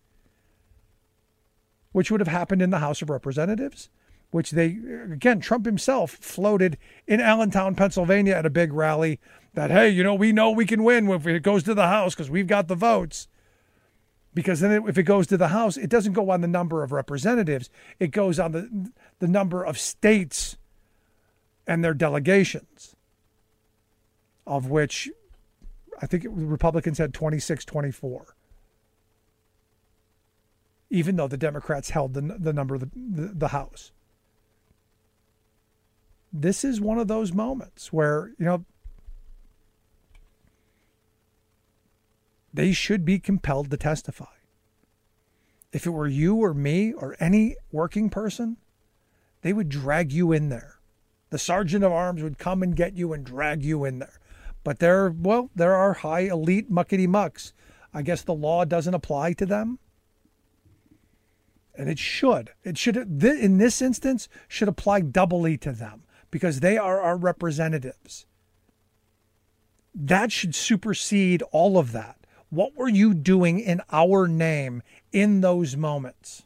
which would have happened in the House of Representatives, which they, again, Trump himself floated in Allentown, Pennsylvania at a big rally that, hey, you know, we know we can win if it goes to the House because we've got the votes. Because then if it goes to the House, it doesn't go on the number of representatives. It goes on the the number of states and their delegations, of which I think it, the Republicans had twenty-six, twenty-four. Even though the Democrats held the, the number of the, the, the House. This is one of those moments where, you know, they should be compelled to testify. If it were you or me or any working person, they would drag you in there. The sergeant of arms would come and get you and drag you in there. but they're, well, there are high elite muckety mucks. I guess the law doesn't apply to them. And it should. It should, in this instance, should apply doubly to them because they are our representatives. That should supersede all of that. What were you doing in our name in those moments?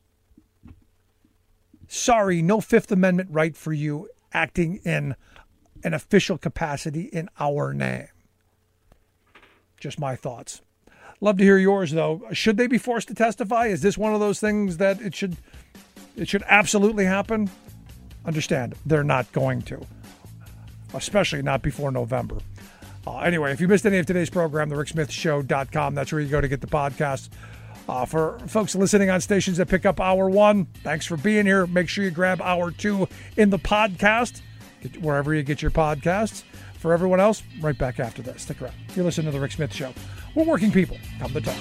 Sorry, no Fifth Amendment right for you acting in an official capacity in our name. Just my thoughts. Love to hear yours, though. Should they be forced to testify? Is this one of those things that it should it should absolutely happen? Understand, they're not going to, especially not before November. Uh, anyway, if you missed any of today's program, the rick smith show dot com, that's where you go to get the podcast. Uh, for folks listening on stations that pick up hour one, thanks for being here. Make sure you grab hour two in the podcast, wherever you get your podcasts. For everyone else, right back after this. Stick around. You're listening to The Rick Smith Show. We're working people. Come to talk.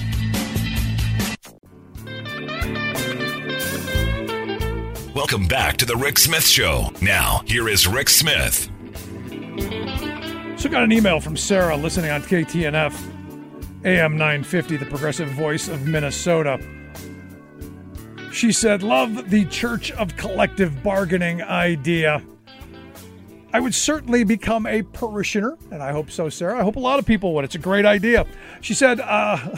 Welcome back to The Rick Smith Show. Now, here is Rick Smith. So got an email from Sarah listening on K T N F, A M nine fifty, the progressive voice of Minnesota. She said, love the Church of Collective Bargaining idea. I would certainly become a parishioner, and I hope so, Sarah. I hope a lot of people would. It's a great idea. She said, uh,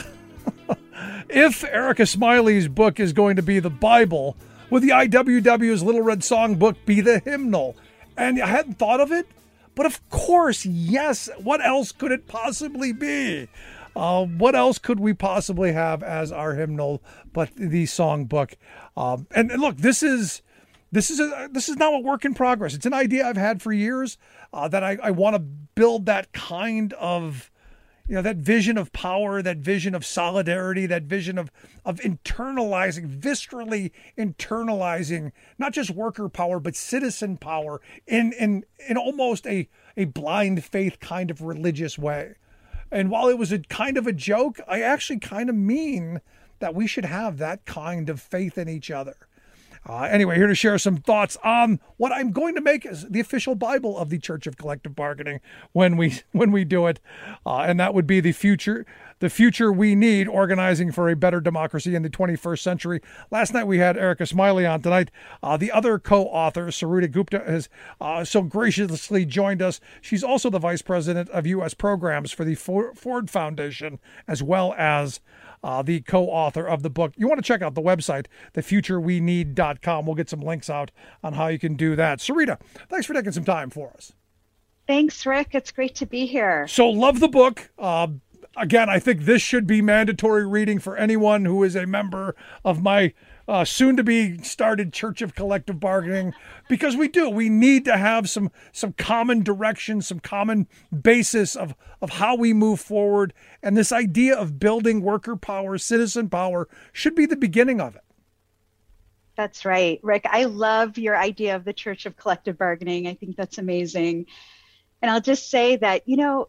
if Erica Smiley's book is going to be the Bible, would the I W W's Little Red Songbook be the hymnal? And I hadn't thought of it, but of course, yes. What else could it possibly be? Uh, what else could we possibly have as our hymnal but the songbook? Um, and, and look, this is... This is a, this is now a work in progress. It's an idea I've had for years uh, that I, I want to build that kind of, you know, that vision of power, that vision of solidarity, that vision of of internalizing, viscerally internalizing, not just worker power, but citizen power in in in almost a a blind faith kind of religious way. And while it was a kind of a joke, I actually kind of mean that we should have that kind of faith in each other. Uh, anyway, here to share some thoughts on what I'm going to make as the official Bible of the Church of Collective Bargaining when we when we do it, uh, and that would be the future, the future we need, organizing for a better democracy in the twenty-first century. Last night we had Erica Smiley on. Tonight, uh, the other co-author, Sarita Gupta, has uh, so graciously joined us. She's also the vice president of U S programs for the Ford Foundation, as well as Uh, the co-author of the book. You want to check out the website, the future we need dot com. We'll get some links out on how you can do that. Sarita, thanks for taking some time for us. Thanks, Rick. It's great to be here. So love the book. Uh, again, I think this should be mandatory reading for anyone who is a member of my uh, soon-to-be started Church of Collective Bargaining, because we do. We need to have some some common direction, some common basis of, of how we move forward. And this idea of building worker power, citizen power, should be the beginning of it. That's right, Rick. I love your idea of the Church of Collective Bargaining. I think that's amazing. And I'll just say that, you know,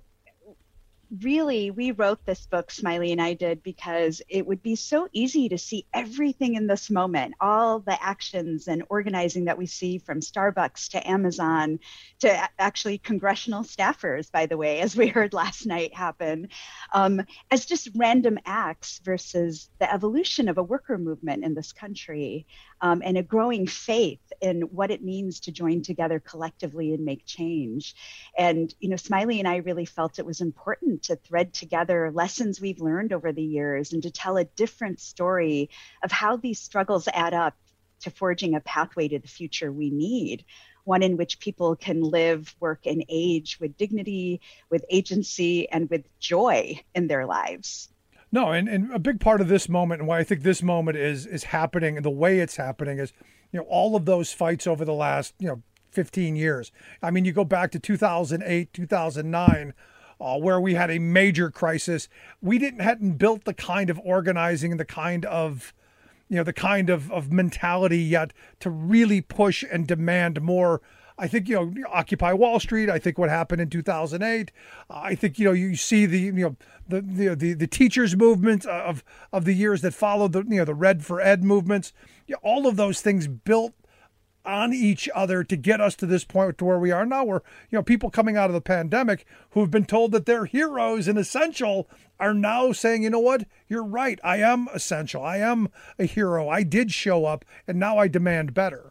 really, we wrote this book, Smiley and I did, because it would be so easy to see everything in this moment, all the actions and organizing that we see from Starbucks to Amazon to actually congressional staffers, by the way, as we heard last night happen, um, as just random acts versus the evolution of a worker movement in this country, um, and a growing faith in what it means to join together collectively and make change. And, you know, Smiley and I really felt it was important to thread together lessons we've learned over the years and to tell a different story of how these struggles add up to forging a pathway to the future we need, one in which people can live, work, and age with dignity, with agency, and with joy in their lives. No, and, and a big part of this moment, and why I think this moment is is happening, and the way it's happening is, you know, all of those fights over the last, you know, fifteen years. I mean, you go back to two thousand eight, two thousand nine, uh, where we had a major crisis. We didn't hadn't built the kind of organizing, the kind of, you know, the kind of, of mentality yet to really push and demand more. I think, you know, Occupy Wall Street. I think what happened in two thousand eight. Uh, I think, you know, you see the, you know, the the the, the teachers movement of of the years that followed, the, you know, the Red for Ed movements. You know, all of those things built on each other to get us to this point to where we are now, where, you know, people coming out of the pandemic who have been told that they're heroes and essential are now saying, you know what, you're right. I am essential. I am a hero. I did show up, and now I demand better.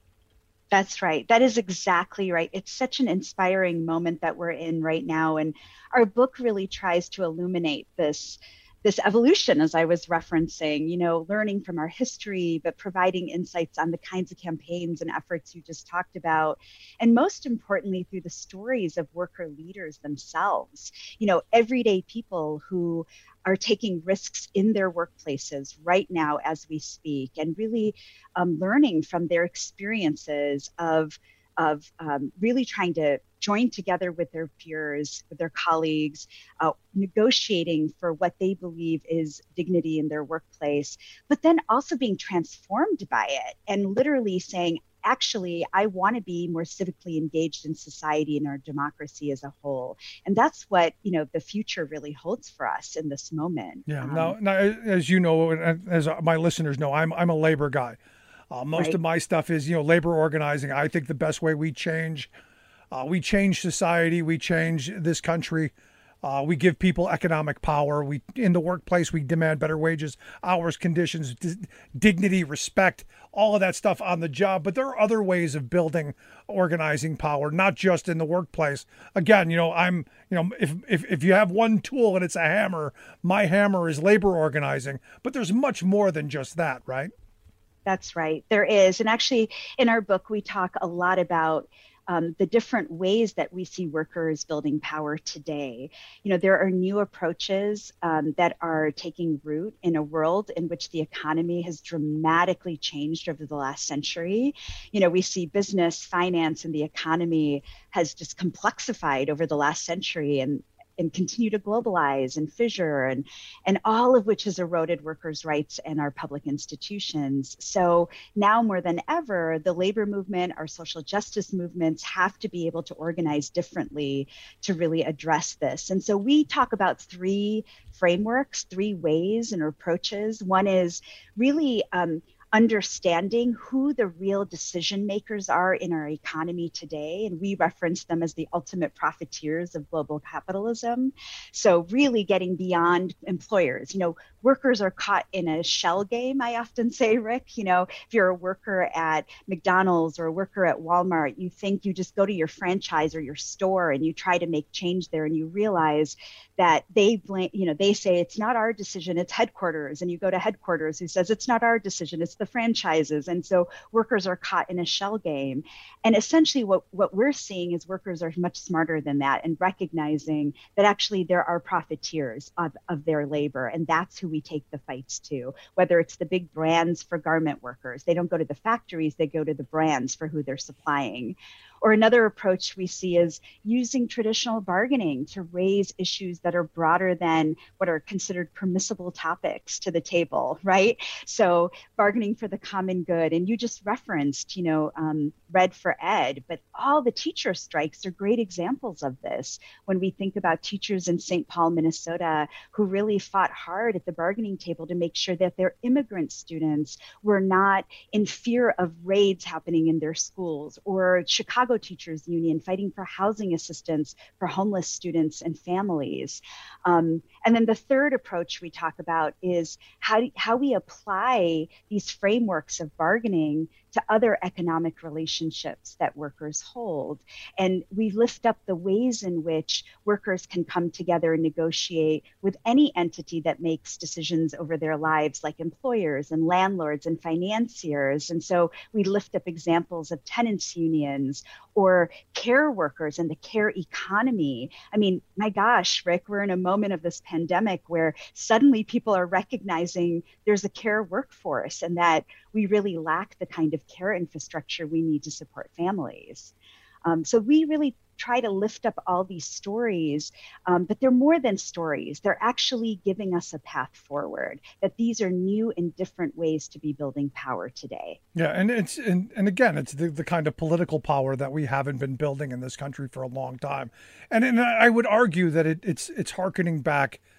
That's right. That is exactly right. It's such an inspiring moment that we're in right now. And our book really tries to illuminate this this evolution, as I was referencing, you know, learning from our history, but providing insights on the kinds of campaigns and efforts you just talked about. And most importantly, through the stories of worker leaders themselves, you know, everyday people who are taking risks in their workplaces right now as we speak, and really um, learning from their experiences of of um, really trying to join together with their peers, with their colleagues, uh, negotiating for what they believe is dignity in their workplace, but then also being transformed by it and literally saying, actually, I want to be more civically engaged in society and our democracy as a whole. And that's what, you know, the future really holds for us in this moment. Yeah. Um, now, now, as you know, and as my listeners know, I'm I'm a labor guy. Uh, most right. of my stuff is, you know, labor organizing. I think the best way we change, uh, we change society, we change this country. Uh, we give people economic power. We, in the workplace, we demand better wages, hours, conditions, d- dignity, respect, all of that stuff on the job. But there are other ways of building organizing power, not just in the workplace. Again, you know, I'm, you know, if if if you have one tool and it's a hammer, my hammer is labor organizing. But there's much more than just that, right? That's right. There is. And actually, in our book, we talk a lot about um, the different ways that we see workers building power today. You know, there are new approaches um, that are taking root in a world in which the economy has dramatically changed over the last century. You know, we see business, finance, and the economy has just complexified over the last century, and and continue to globalize and fissure, and, and all of which has eroded workers' rights and our public institutions. So now more than ever, the labor movement, our social justice movements have to be able to organize differently to really address this. And so we talk about three frameworks, three ways and approaches. One is really um, understanding who the real decision makers are in our economy today. And we reference them as the ultimate profiteers of global capitalism. So really getting beyond employers. You know, workers are caught in a shell game, I often say, Rick. You know, if you're a worker at McDonald's or a worker at Walmart, you think you just go to your franchise or your store and you try to make change there, and you realize that they blame, you know, they say it's not our decision, it's headquarters. And you go to headquarters who says it's not our decision, it's the franchises. And so workers are caught in a shell game. And essentially what, what we're seeing is workers are much smarter than that, and recognizing that actually there are profiteers of, of their labor. And that's who we take the fights to, whether it's the big brands for garment workers. They don't go to the factories, they go to the brands for who they're supplying. Or another approach we see is using traditional bargaining to raise issues that are broader than what are considered permissible topics to the table, right? So bargaining for the common good. And you just referenced, you know, um, Red for Ed, but all the teacher strikes are great examples of this. When we think about teachers in Saint Paul, Minnesota, who really fought hard at the bargaining table to make sure that their immigrant students were not in fear of raids happening in their schools, or Chicago Teachers Union fighting for housing assistance for homeless students and families. Um, and then the third approach we talk about is how, do, how we apply these frameworks of bargaining to other economic relationships that workers hold. And we lift up the ways in which workers can come together and negotiate with any entity that makes decisions over their lives, like employers and landlords and financiers. And so we lift up examples of tenants unions or care workers and the care economy. I mean, my gosh, Rick, we're in a moment of this pandemic where suddenly people are recognizing there's a care workforce and that we really lack the kind of care infrastructure we need to support families. Um, so we really try to lift up all these stories, um, but they're more than stories. They're actually giving us a path forward, that these are new and different ways to be building power today. Yeah, and it's and, and again, it's the, the kind of political power that we haven't been building in this country for a long time. And, and I would argue that it, it's it's hearkening back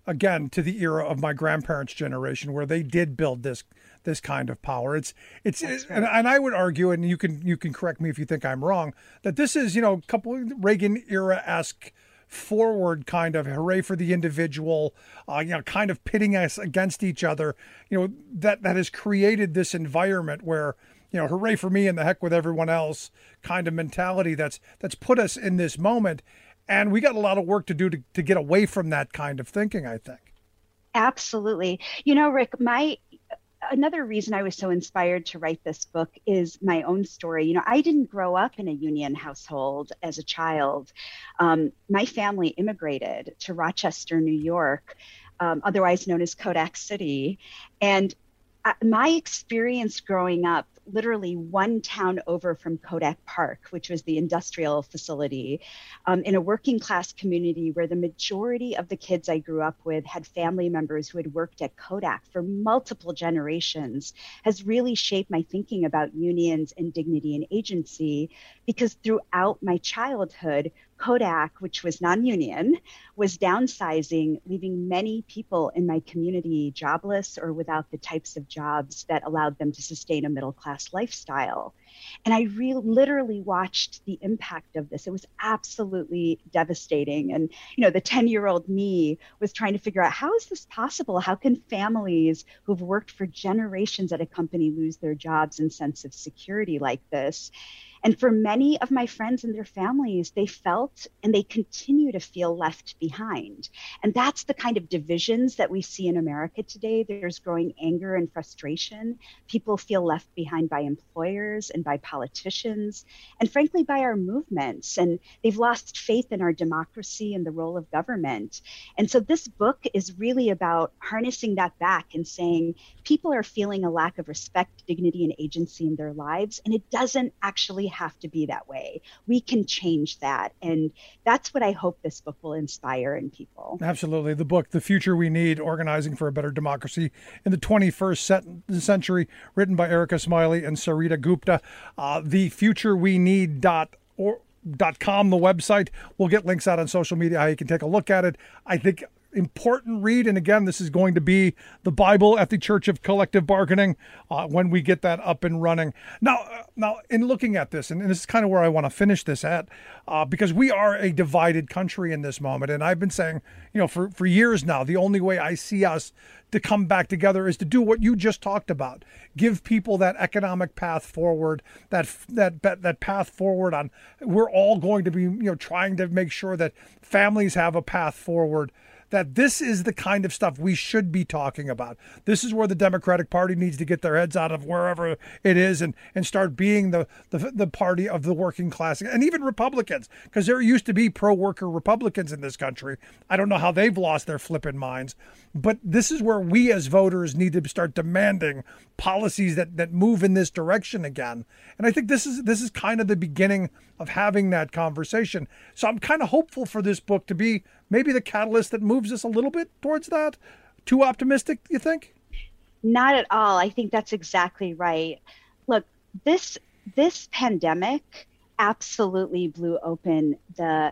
again, to the era of my grandparents' generation, where they did build this this kind of power. It's it's That's right. and, and I would argue, and you can you can correct me if you think I'm wrong, that this is, you know, a couple Reagan era-esque forward kind of hooray for the individual, uh, you know, kind of pitting us against each other, you know, that that has created this environment where, you know, hooray for me and the heck with everyone else kind of mentality that's that's put us in this moment. And we got a lot of work to do to, to get away from that kind of thinking, I think. Absolutely. You know, Rick, my another reason I was so inspired to write this book is my own story. You know, I didn't grow up in a union household as a child. Um, my family immigrated to Rochester, New York, um, otherwise known as Kodak City. And uh, my experience growing up, literally one town over from Kodak Park, which was the industrial facility, um, in a working class community where the majority of the kids I grew up with had family members who had worked at Kodak for multiple generations, has really shaped my thinking about unions and dignity and agency, because throughout my childhood, Kodak, which was non-union, was downsizing, leaving many people in my community jobless or without the types of jobs that allowed them to sustain a middle-class lifestyle. And I really literally watched the impact of this. It was absolutely devastating. And, you know, the ten-year-old me was trying to figure out, how is this possible? How can families who've worked for generations at a company lose their jobs and sense of security like this? And for many of my friends and their families, they felt and they continue to feel left behind. And that's the kind of divisions that we see in America today. There's growing anger and frustration. People feel left behind by employers and by politicians, and frankly, by our movements. And they've lost faith in our democracy and the role of government. And so this book is really about harnessing that back and saying people are feeling a lack of respect, dignity, and agency in their lives. And it doesn't actually have to be that way. We can change that. And that's what I hope this book will inspire in people. Absolutely. The book, The Future We Need, Organizing for a Better Democracy in the twenty-first Century, written by Erica Smiley and Sarita Gupta. Uh, the future we need dot org. Dot com, the website. We'll get links out on social media how you can take a look at it. I think important read, and again, this is going to be the Bible at the Church of Collective Bargaining uh, when we get that up and running. Now, uh, now in looking at this, and, and this is kind of where I want to finish this at, uh, because we are a divided country in this moment, and I've been saying, you know, for, for years now, the only way I see us to come back together is to do what you just talked about. Give people that economic path forward, that that that, that path forward on, we're all going to be, you know, trying to make sure that families have a path forward, that this is the kind of stuff we should be talking about. This is where the Democratic Party needs to get their heads out of wherever it is and, and start being the, the, the party of the working class, and even Republicans, because there used to be pro-worker Republicans in this country. I don't know how they've lost their flipping minds, but this is where we as voters need to start demanding policies that, that move in this direction again. And I think this is this is kind of the beginning of having that conversation. So I'm kind of hopeful for this book to be maybe the catalyst that moves us a little bit towards that. Too optimistic, you think? Not at all. I think that's exactly right. Look, this this pandemic absolutely blew open the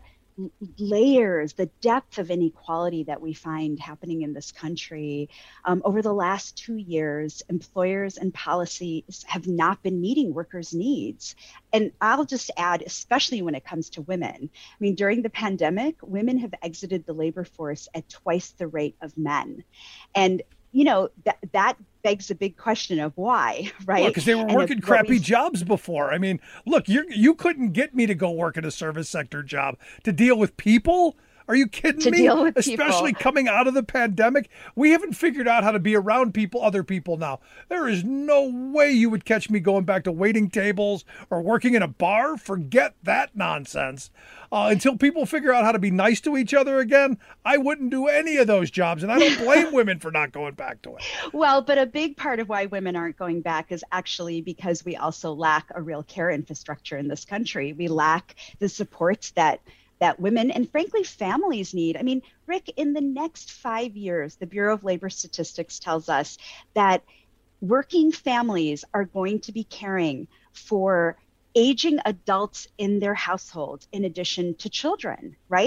layers, the depth of inequality that we find happening in this country. Um, over the last two years, employers and policies have not been meeting workers' needs. And I'll just add, especially when it comes to women. I mean, during the pandemic, women have exited the labor force at twice the rate of men. And you know, that that begs a big question of why, right? Because they were And working of what crappy we- jobs before. I mean, look, you you couldn't get me to go work in a service sector job to deal with people. Are you kidding To me? deal with Especially people. coming out of the pandemic. We haven't figured out how to be around people, other people now. There is no way you would catch me going back to waiting tables or working in a bar. Forget that nonsense. Uh, until people figure out how to be nice to each other again, I wouldn't do any of those jobs. And I don't blame women for not going back to it. Well, but a big part of why women aren't going back is actually because we also lack a real care infrastructure in this country. We lack the supports that that women and frankly families need. I mean, Rick, in the next five years, the Bureau of Labor Statistics tells us that working families are going to be caring for aging adults in their households in addition to children, right?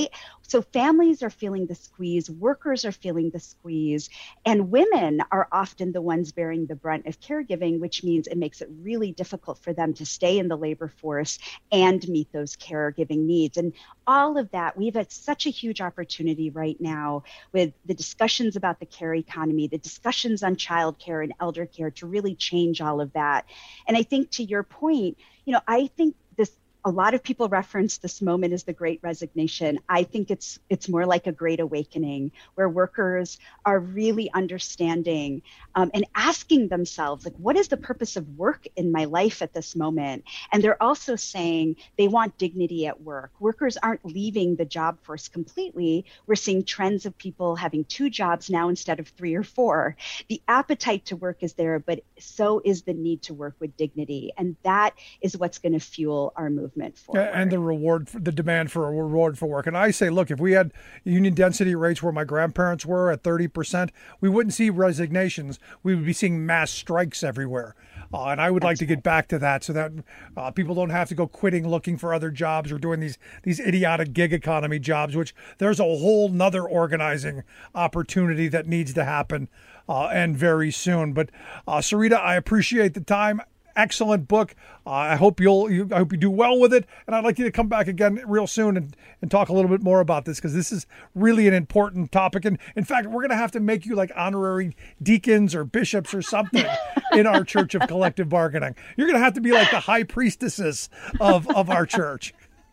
So families are feeling the squeeze, workers are feeling the squeeze, and women are often the ones bearing the brunt of caregiving, which means it makes it really difficult for them to stay in the labor force and meet those caregiving needs. And all of that, we've had such a huge opportunity right now with the discussions about the care economy, the discussions on childcare and elder care to really change all of that. And I think to your point, you know, I think this, a lot of people reference this moment as the Great Resignation. I think it's it's more like a Great Awakening, where workers are really understanding um, and asking themselves, like, what is the purpose of work in my life at this moment? And they're also saying they want dignity at work. Workers aren't leaving the job force completely. We're seeing trends of people having two jobs now instead of three or four. The appetite to work is there, but so is the need to work with dignity. And that is what's going to fuel our movement. Forward. And the reward, for the demand for a reward for work. And I say, look, if we had union density rates where my grandparents were at thirty percent, we wouldn't see resignations. We would be seeing mass strikes everywhere. Uh, and I would That's like to get back to that so that uh, people don't have to go quitting, looking for other jobs or doing these these idiotic gig economy jobs, which there's a whole nother organizing opportunity that needs to happen uh, and very soon. But uh, Sarita, I appreciate the time. Excellent book. Uh, I hope you'll. You, I hope you do well with it, and I'd like you to come back again real soon and, and talk a little bit more about this because this is really an important topic. And in fact, we're going to have to make you like honorary deacons or bishops or something in our Church of Collective Bargaining. You're going to have to be like the high priestesses of of our church.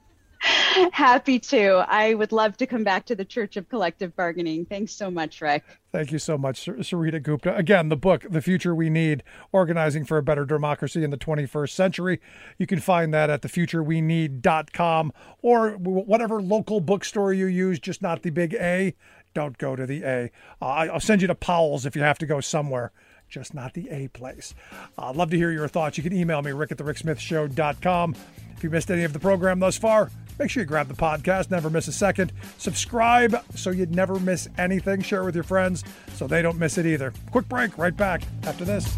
Happy to. I would love to come back to the Church of Collective Bargaining. Thanks so much, Rick. Thank you so much, Sarita Gupta. Again, the book, The Future We Need, Organizing for a Better Democracy in the twenty-first Century. You can find that at the future we need dot com or whatever local bookstore you use, just not the big A. Don't go to the A. Uh, I'll send you to Powell's if you have to go somewhere. Just not the A place. I'd uh, love to hear your thoughts. You can email me, rick at the rick smith show dot com. If you missed any of the program thus far, make sure you grab the podcast, never miss a second. Subscribe so you'd never miss anything. Share it with your friends so they don't miss it either. Quick break, right back after this.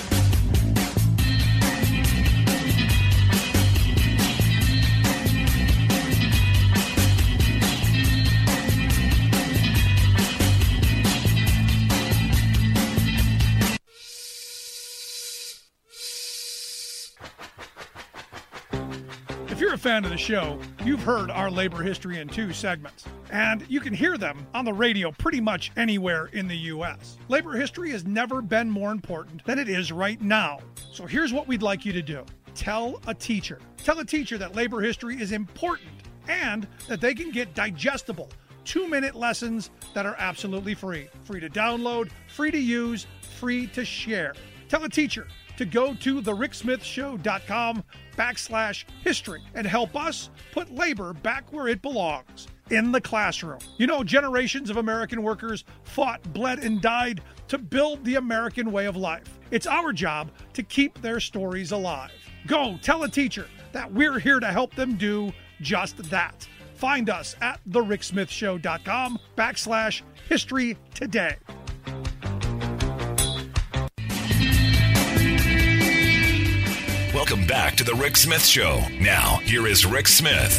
If you're a fan of the show, you've heard our labor history in two segments, and you can hear them on the radio pretty much anywhere in the U S. Labor history has never been more important than it is right now. So here's what we'd like you to do. Tell a teacher. Tell a teacher that labor history is important and that they can get digestible two-minute lessons that are absolutely free. Free to download, free to use, free to share. Tell a teacher to go to the rick smith show dot com backslash history and help us put labor back where it belongs, in the classroom. You know, generations of American workers fought, bled, and died to build the American way of life. It's our job to keep their stories alive. Go tell a teacher that we're here to help them do just that. Find us at the rick smith show dot com backslash history today. Welcome back to the Rick Smith Show. Now, here is Rick Smith.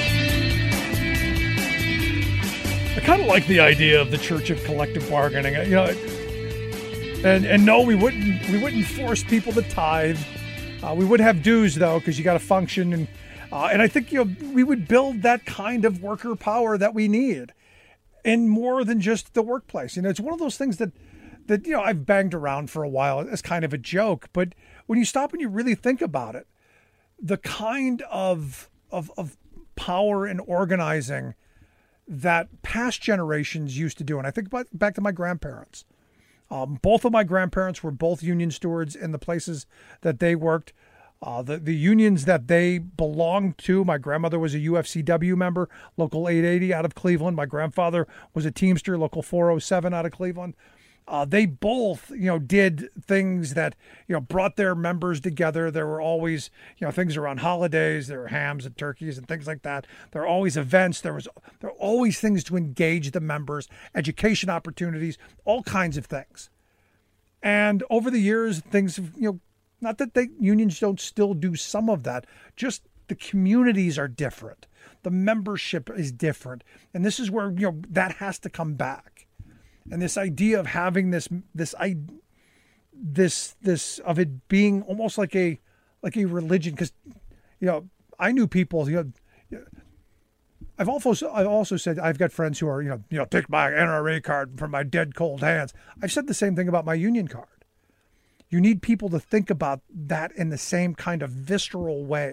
I kind of like the idea of the Church of Collective Bargaining. You know, and and no, we wouldn't we wouldn't force people to tithe. Uh, we would have dues though, because you got to function, and uh, and I think you know we would build that kind of worker power that we need, in more than just the workplace. You know, it's one of those things that that you know I've banged around for a while as kind of a joke, but when you stop and you really think about it, the kind of of, of power and organizing that past generations used to do, and I think about, back to my grandparents. Um, both of my grandparents were both union stewards in the places that they worked. Uh, the, the unions that they belonged to, my grandmother was a U F C W member, Local eight eighty out of Cleveland. My grandfather was a Teamster, Local four oh seven out of Cleveland. Uh, they both, you know, did things that, you know, brought their members together. There were always, you know, things around holidays. There were hams and turkeys and things like that. There were always events. There was, there were always things to engage the members, education opportunities, all kinds of things. And over the years, things have, you know, not that they unions don't still do some of that, just the communities are different. The membership is different. And this is where, you know, that has to come back. And this idea of having this, this, I, this, this, of it being almost like a, like a religion. Cause, you know, I knew people, you know, I've also, I've also said, I've got friends who are, you know, you know, take my N R A card from my dead cold hands. I've said the same thing about my union card. You need people to think about that in the same kind of visceral way.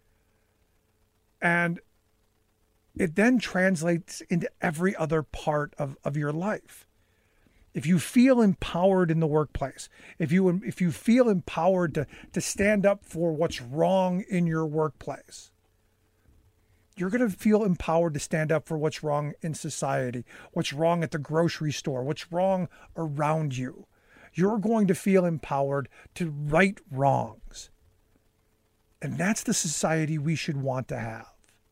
And it then translates into every other part of, of your life. If you feel empowered in the workplace, if you if you feel empowered to, to stand up for what's wrong in your workplace, you're going to feel empowered to stand up for what's wrong in society, what's wrong at the grocery store, what's wrong around you. You're going to feel empowered to right wrongs. And that's the society we should want to have.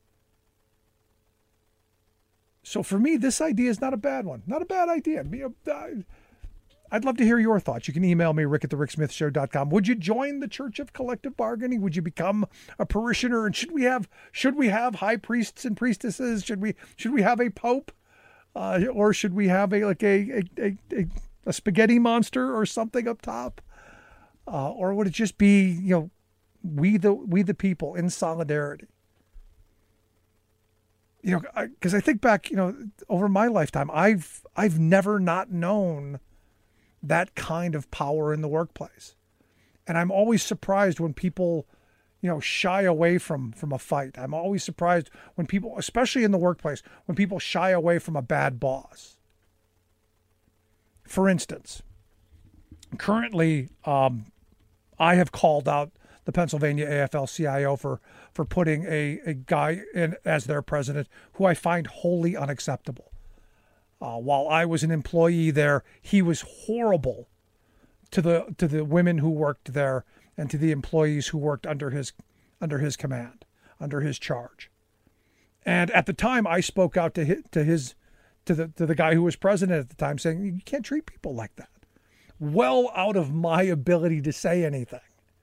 So for me, this idea is not a bad one. Not a bad idea. I'd love to hear your thoughts. You can email me, rick at the rick smith show dot com. Would you join the Church of Collective Bargaining? Would you become a parishioner? And should we have should we have high priests and priestesses? Should we should we have a pope? Uh, or should we have a like a a, a, a a spaghetti monster or something up top? Uh, or would it just be, you know, we the we the people in solidarity? You know, because I, I think back, you know, over my lifetime, I've I've never not known that kind of power in the workplace. And I'm always surprised when people, you know, shy away from, from a fight. I'm always surprised when people, especially in the workplace, when people shy away from a bad boss. For instance, currently, um, I have called out the Pennsylvania A F L C I O for, for putting a, a guy in as their president who I find wholly unacceptable. Uh, while I was an employee there, he was horrible to the to the women who worked there and to the employees who worked under his under his command, under his charge. And at the time, I spoke out to his, to his to the to the guy who was president at the time, saying, "You can't treat people like that." Well out of my ability to say anything.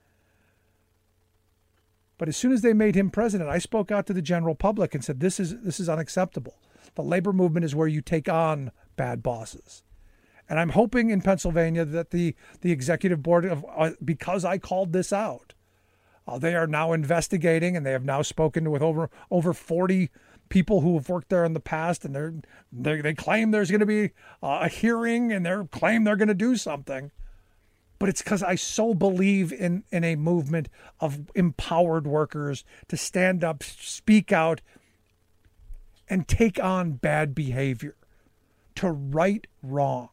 But as soon as they made him president, I spoke out to the general public and said, "This is this is unacceptable. The labor movement is where you take on bad bosses." And I'm hoping in Pennsylvania that the, the executive board, of uh, because I called this out, uh, they are now investigating, and they have now spoken with over over forty people who have worked there in the past, and they're, they they claim there's going to be uh, a hearing, and they claim they're going to do something. But it's because I so believe in, in a movement of empowered workers to stand up, speak out, and take on bad behavior, to right wrongs.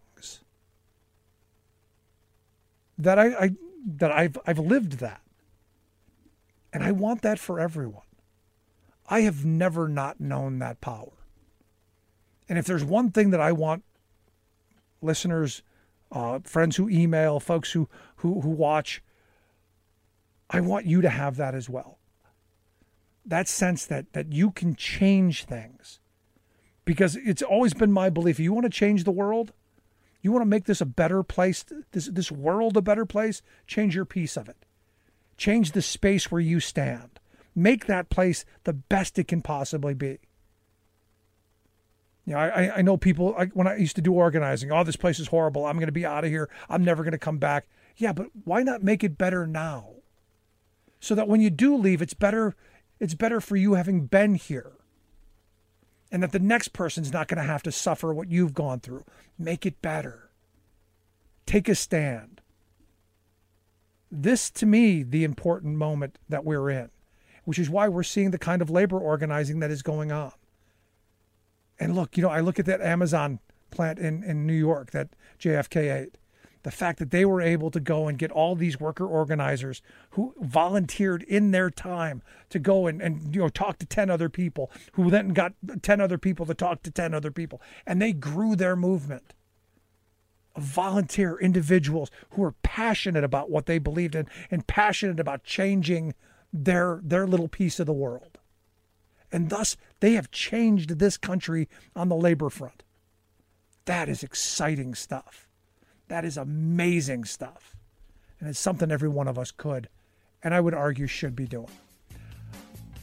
That I, I that I've I've lived that. And I want that for everyone. I have never not known that power. And if there's one thing that I want listeners, uh, friends who email, folks who, who, who watch, I want you to have that as well. That sense that, that you can change things. Because it's always been my belief, you want to change the world, you want to make this a better place, this, this world a better place, change your piece of it. Change the space where you stand. Make that place the best it can possibly be. You know, I, I know people, I, when I used to do organizing, oh, this place is horrible, I'm going to be out of here, I'm never going to come back. Yeah, but why not make it better now? So that when you do leave, it's better, it's better for you having been here. And that the next person's not going to have to suffer what you've gone through. Make it better. Take a stand. This, to me, the important moment that we're in, which is why we're seeing the kind of labor organizing that is going on. And look, you know, I look at that Amazon plant in, in New York, that J F K eight. The fact that they were able to go and get all these worker organizers who volunteered in their time to go and, and you know talk to ten other people, who then got ten other people to talk to ten other people. And they grew their movement of volunteer individuals who are passionate about what they believed in and passionate about changing their, their little piece of the world. And thus, they have changed this country on the labor front. That is exciting stuff. That is amazing stuff. And it's something every one of us could, and I would argue should be doing.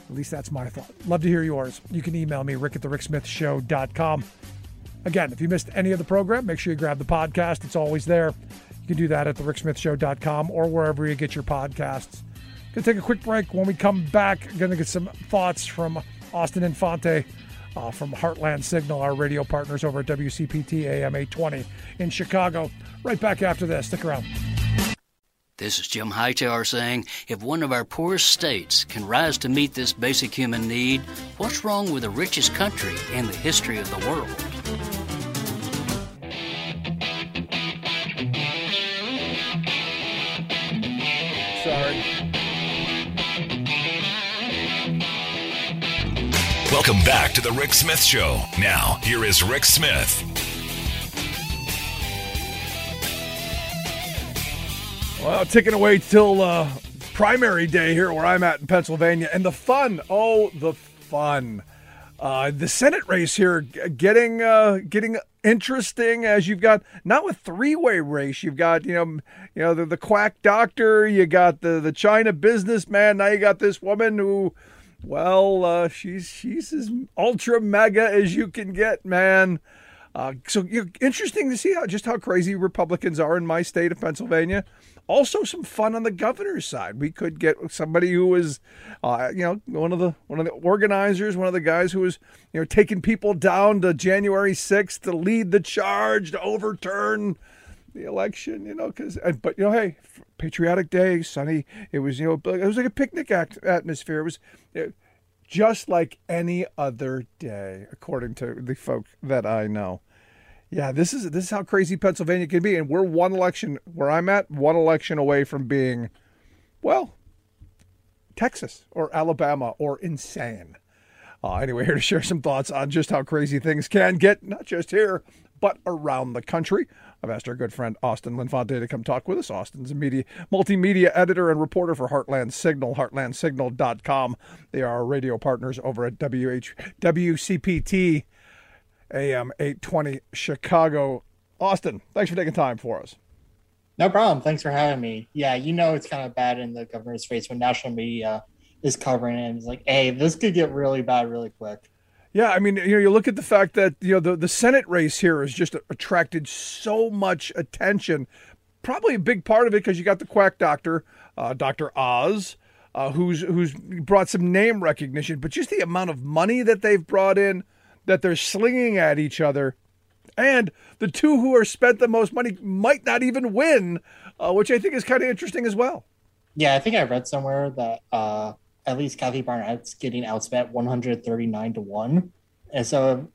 At least that's my thought. Love to hear yours. You can email me, rick at the rick smith show dot com. Again, if you missed any of the program, make sure you grab the podcast. It's always there. You can do that at the rick smith show dot com or wherever you get your podcasts. Going to take a quick break. When we come back, going to get some thoughts from Austin Infante uh, from Heartland Signal, our radio partners over at W C P T A M eight twenty in Chicago. Right back after this. Stick around. This is Jim Hightower saying, if one of our poorest states can rise to meet this basic human need, what's wrong with the richest country in the history of the world? Sorry. Welcome back to the Rick Smith Show. Now, here is Rick Smith. Well, ticking away till uh, primary day here where I'm at in Pennsylvania. And the fun, oh, the fun. Uh, the Senate race here getting uh, getting interesting as you've got, not with three-way race, you've got, you know, you know the, the quack doctor, you got the, the China businessman, now you got this woman who, well, uh, she's, she's as ultra mega as you can get, man. Uh, so you know, interesting to see how just how crazy Republicans are in my state of Pennsylvania. Also, some fun on the governor's side. We could get somebody who was, uh, you know, one of the one of the organizers, one of the guys who was, you know, taking people down to January sixth to lead the charge to overturn the election. You know, because but you know, hey, patriotic day, sunny. It was, you know, it was like a picnic act atmosphere. It was it, just like any other day, according to the folk that I know. Yeah, this is this is how crazy Pennsylvania can be, and we're one election where I'm at, one election away from being, well, Texas or Alabama or insane. Uh, anyway, here to share some thoughts on just how crazy things can get, not just here, but around the country. I've asked our good friend Austin Infante to come talk with us. Austin's a media, multimedia editor and reporter for Heartland Signal, heartland signal dot com. They are our radio partners over at W H W C P T A M eight twenty Chicago. Austin, thanks for taking time for us. No problem. Thanks for having me. Yeah, you know it's kind of bad in the governor's race when national media is covering it and it's like, hey, this could get really bad really quick. Yeah, I mean, you know, you look at the fact that, you know, the, the Senate race here has just attracted so much attention. Probably a big part of it because you got the quack doctor, uh, Doctor Oz, uh, who's who's brought some name recognition, but just the amount of money that they've brought in, that they're slinging at each other, and the two who are spent the most money might not even win, uh, which I think is kind of interesting as well. Yeah, I think I read somewhere that uh, at least Kathy Barnett's getting outspent one hundred thirty-nine to one. And so,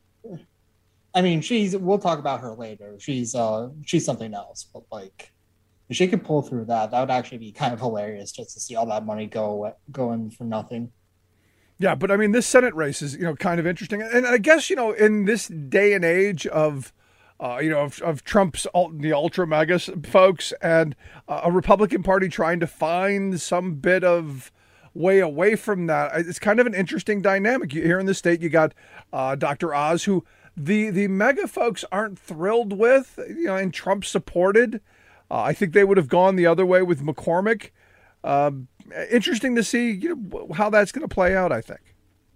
I mean, she's, we'll talk about her later. She's, uh, she's something else, but like, if she could pull through that, that would actually be kind of hilarious just to see all that money go, going for nothing. Yeah, but I mean, this Senate race is, you know, kind of interesting. And I guess, you know, in this day and age of, uh, you know, of, of Trump's, the ultra mega folks and uh, a Republican Party trying to find some bit of way away from that, it's kind of an interesting dynamic. Here in the state, you got uh, Doctor Oz, who the, the mega folks aren't thrilled with, you know, and Trump supported. Uh, I think they would have gone the other way with McCormick. Um, interesting to see, you know, how that's going to play out, I think.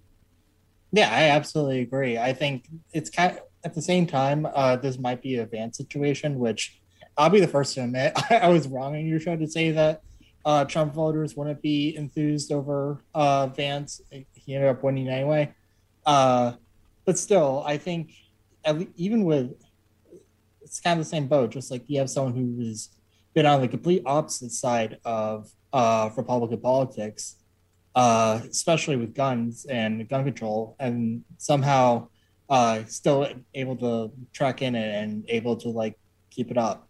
Yeah, I absolutely agree. I think it's kind of, at the same time, uh, this might be a Vance situation, which I'll be the first to admit I was wrong on your show to say that uh, Trump voters wouldn't be enthused over uh, Vance. He ended up winning anyway. Uh, but still, I think at least, even with, it's kind of the same boat, just like you have someone who's been on the complete opposite side of uh, Republican politics, uh, especially with guns and gun control, and somehow uh, still able to track in it and able to like keep it up.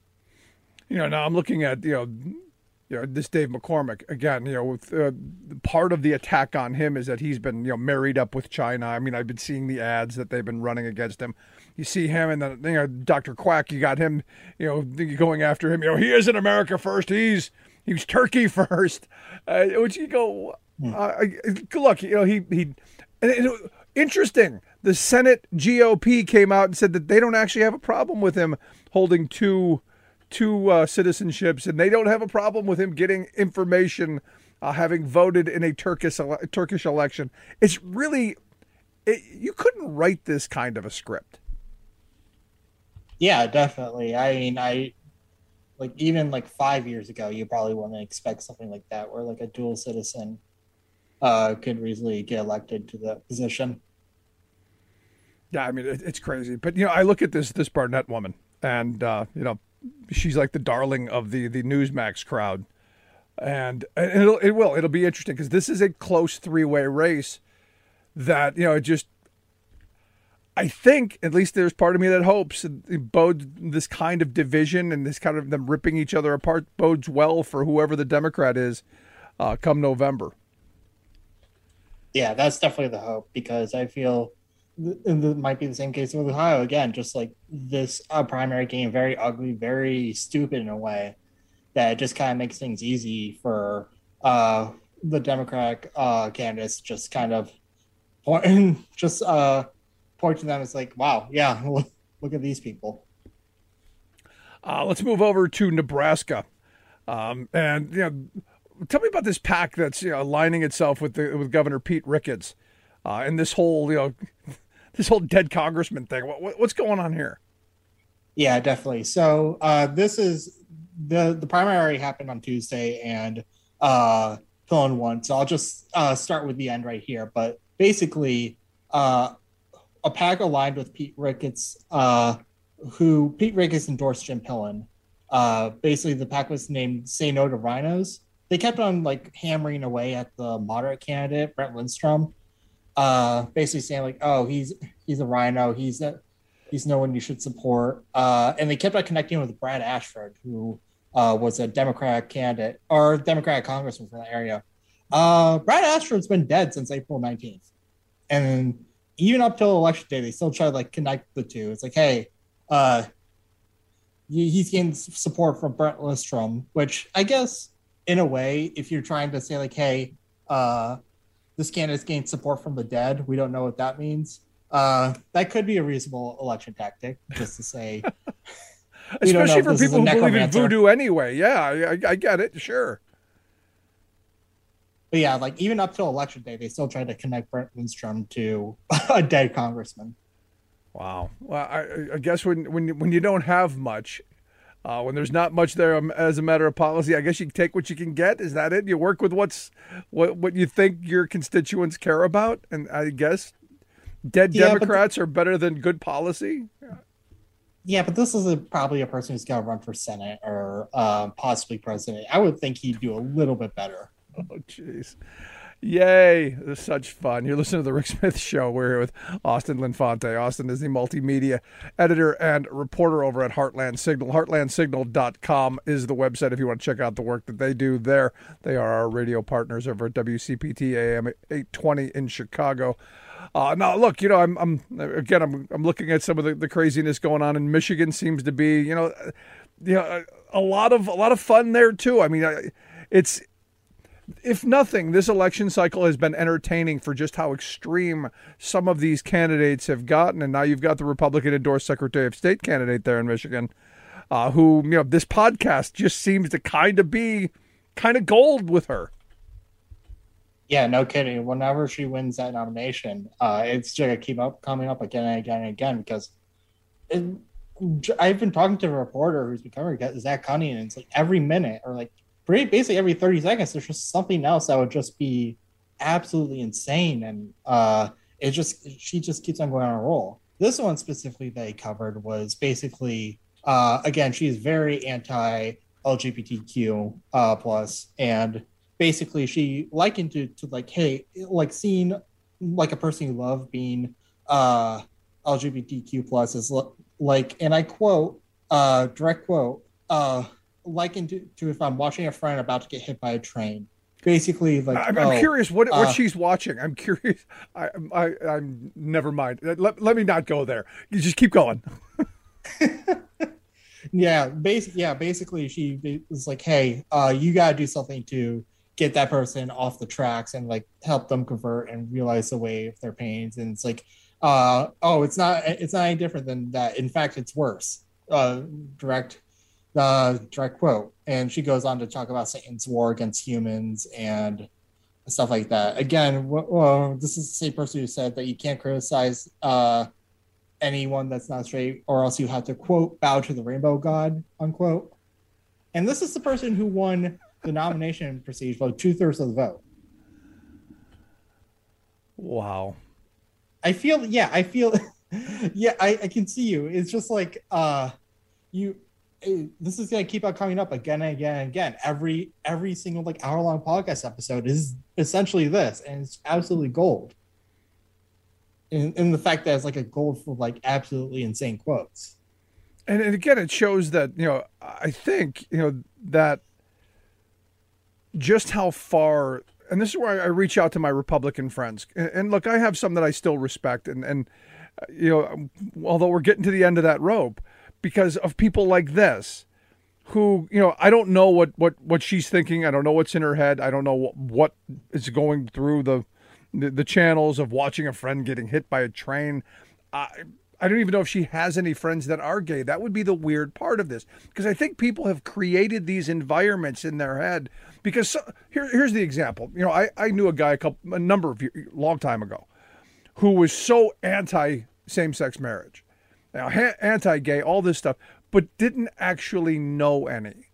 You know, now I'm looking at, you know, you know, this Dave McCormick again, you know, with, uh, part of the attack on him is that he's been, you know, married up with China. I mean, I've been seeing the ads that they've been running against him. You see him and then, you know, Doctor Quack, you got him, you know, going after him. You know, he isn't America first. He's, he's Turkey first. Uh, which you go, uh, look, you know, he, he, and it, interesting. The Senate G O P came out and said that they don't actually have a problem with him holding two two uh, citizenships, and they don't have a problem with him getting information uh, having voted in a Turkish ele- Turkish election. It's really, it, you couldn't write this kind of a script. Yeah, definitely. I mean, I like even like five years ago, you probably wouldn't expect something like that, where like a dual citizen uh, could easily get elected to the position. Yeah, I mean, it, it's crazy. But, you know, I look at this this Barnett woman, and, uh, you know, she's like the darling of the, the Newsmax crowd. And, and it'll, it will. It'll be interesting because this is a close three-way race that, you know, it just, I think, at least there's part of me that hopes it bodes this kind of division and this kind of them ripping each other apart bodes well for whoever the Democrat is uh, come November. Yeah, that's definitely the hope, because I feel it might be the same case with Ohio again, just like this uh, primary game, very ugly, very stupid in a way that just kind of makes things easy for uh, the Democratic uh, candidates. Just kind of point, just uh, point to them as like, wow, yeah, look, look at these people. Uh, let's move over to Nebraska, um, and you know, tell me about this pack that's you know aligning itself with the with Governor Pete Ricketts, uh, and this whole you know. This whole dead congressman thing. What, what's going on here? Yeah, definitely. So uh, this is the the primary happened on Tuesday, and uh, Pillen won. So I'll just uh, start with the end right here. But basically, uh, a PAC aligned with Pete Ricketts, uh, who Pete Ricketts endorsed Jim Pillen. Uh, basically, the PAC was named "Say No to Rhinos." They kept on like hammering away at the moderate candidate Brent Lindstrom. Uh, basically saying like, oh, he's he's a rhino, he's a, he's no one you should support. Uh, and they kept on connecting with Brad Ashford, who uh, was a Democratic candidate or Democratic congressman from the area. Uh, Brad Ashford's been dead since April nineteenth, and even up till election day, they still try to like connect the two. It's like, hey, uh, he's gained support from Brent Lindstrom, which I guess in a way, if you're trying to say like, hey, uh. this candidate's gained support from the dead. We don't know what that means. Uh, that could be a reasonable election tactic, just to say. Especially for people who believe in voodoo anyway. Yeah, I, I get it. Sure. But yeah, like even up till election day, they still tried to connect Brent Lindstrom to a dead congressman. Wow. Well, I, I guess when when when you don't have much, Uh, when there's not much there um, as a matter of policy, I guess you take what you can get. Is that it? You work with what's what what you think your constituents care about, and I guess dead yeah, Democrats the, are better than good policy. Yeah, yeah but this is a, probably a person who's going to run for Senate or uh, possibly president. I would think he'd do a little bit better. Oh, jeez. Yay. This is such fun. You're listening to The Rick Smith Show. We're here with Austin Linfante. Austin is the multimedia editor and reporter over at Heartland Signal. heartland signal dot com is the website if you want to check out the work that they do there. They are our radio partners over at W C P T A M eight twenty in Chicago. Uh, now, look, you know, I'm, I'm again, I'm, I'm looking at some of the, the craziness going on in Michigan. Seems to be, you know, you know, a lot of a lot of fun there too. I mean, it's. If nothing, this election cycle has been entertaining for just how extreme some of these candidates have gotten. And now you've got the Republican-endorsed Secretary of State candidate there in Michigan, uh, who, you know, this podcast just seems to kind of be kind of gold with her. Yeah, no kidding. Whenever she wins that nomination, uh, it's just going to keep up coming up again and again and again because it, I've been talking to a reporter who's been covering Zach Cunningham, and it's like every minute or like basically every thirty seconds, there's just something else that would just be absolutely insane. And uh, it just, she just keeps on going on a roll. This one specifically they covered was basically, uh, again, she is very anti-L G B T Q uh, plus. And basically she likened it to, to like, hey, like seeing like a person you love being uh, L G B T Q plus is like, and I quote, uh, direct quote, uh, likened to, to if I'm watching a friend about to get hit by a train. Basically, like I'm, oh, I'm curious what what uh, she's watching. I'm curious. I, I I'm never mind. Let, let me not go there. You just keep going. yeah, basically, yeah, basically, she was like, "Hey, uh, you gotta do something to get that person off the tracks and like help them convert and realize the way of their pains." And it's like, uh, "Oh, it's not. It's not any different than that. In fact, it's worse." Uh, direct. the direct quote. And she goes on to talk about Satan's war against humans and stuff like that. Again, well, this is the same person who said that you can't criticize uh, anyone that's not straight, or else you have to, quote, bow to the rainbow god, unquote. And this is the person who won the nomination prestige vote, two-thirds of the vote. Wow. I feel, yeah, I feel, yeah, I, I can see you. It's just like, uh, you, it, this is going to keep on coming up again and again and again. Every, every single like hour long podcast episode is essentially this, and it's absolutely gold. In, in the fact that it's like a gold for like absolutely insane quotes. And, and again, it shows that, you know, I think, you know, that just how far, and this is where I reach out to my Republican friends. And, and look, I have some that I still respect. And, and, you know, although we're getting to the end of that rope, because of people like this, who, you know, I don't know what, what, what she's thinking. I don't know what's in her head. I don't know what, what is going through the, the, the channels of watching a friend getting hit by a train. I, I don't even know if she has any friends that are gay. That would be the weird part of this, because I think people have created these environments in their head. Because so, here, here's the example. You know, I, I knew a guy a couple, a number of years, long time ago, who was so anti same-sex marriage, now ha- anti-gay, all this stuff, but didn't actually know any,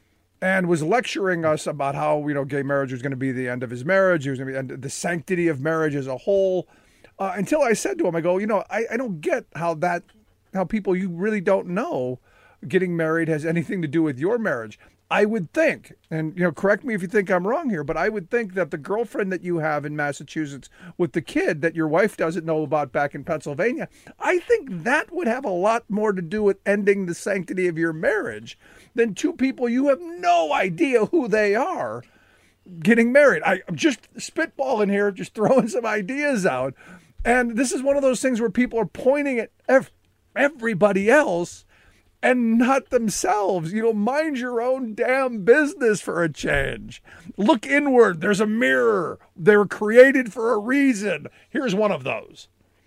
and was lecturing us about how, you know, gay marriage was going to be the end of his marriage. It was going to be the sanctity of marriage as a whole. Uh, until I said to him, I go, you know, I, I don't get how that, how people you really don't know getting married has anything to do with your marriage. I would think, and, you know, correct me if you think I'm wrong here, but I would think that the girlfriend that you have in Massachusetts with the kid that your wife doesn't know about back in Pennsylvania, I think that would have a lot more to do with ending the sanctity of your marriage than two people you have no idea who they are getting married. I, I'm just spitballing here, just throwing some ideas out. And this is one of those things where people are pointing at ev- everybody else and not themselves. You know, mind your own damn business for a change. Look inward. There's a mirror. They were created for a reason. Here's one of those.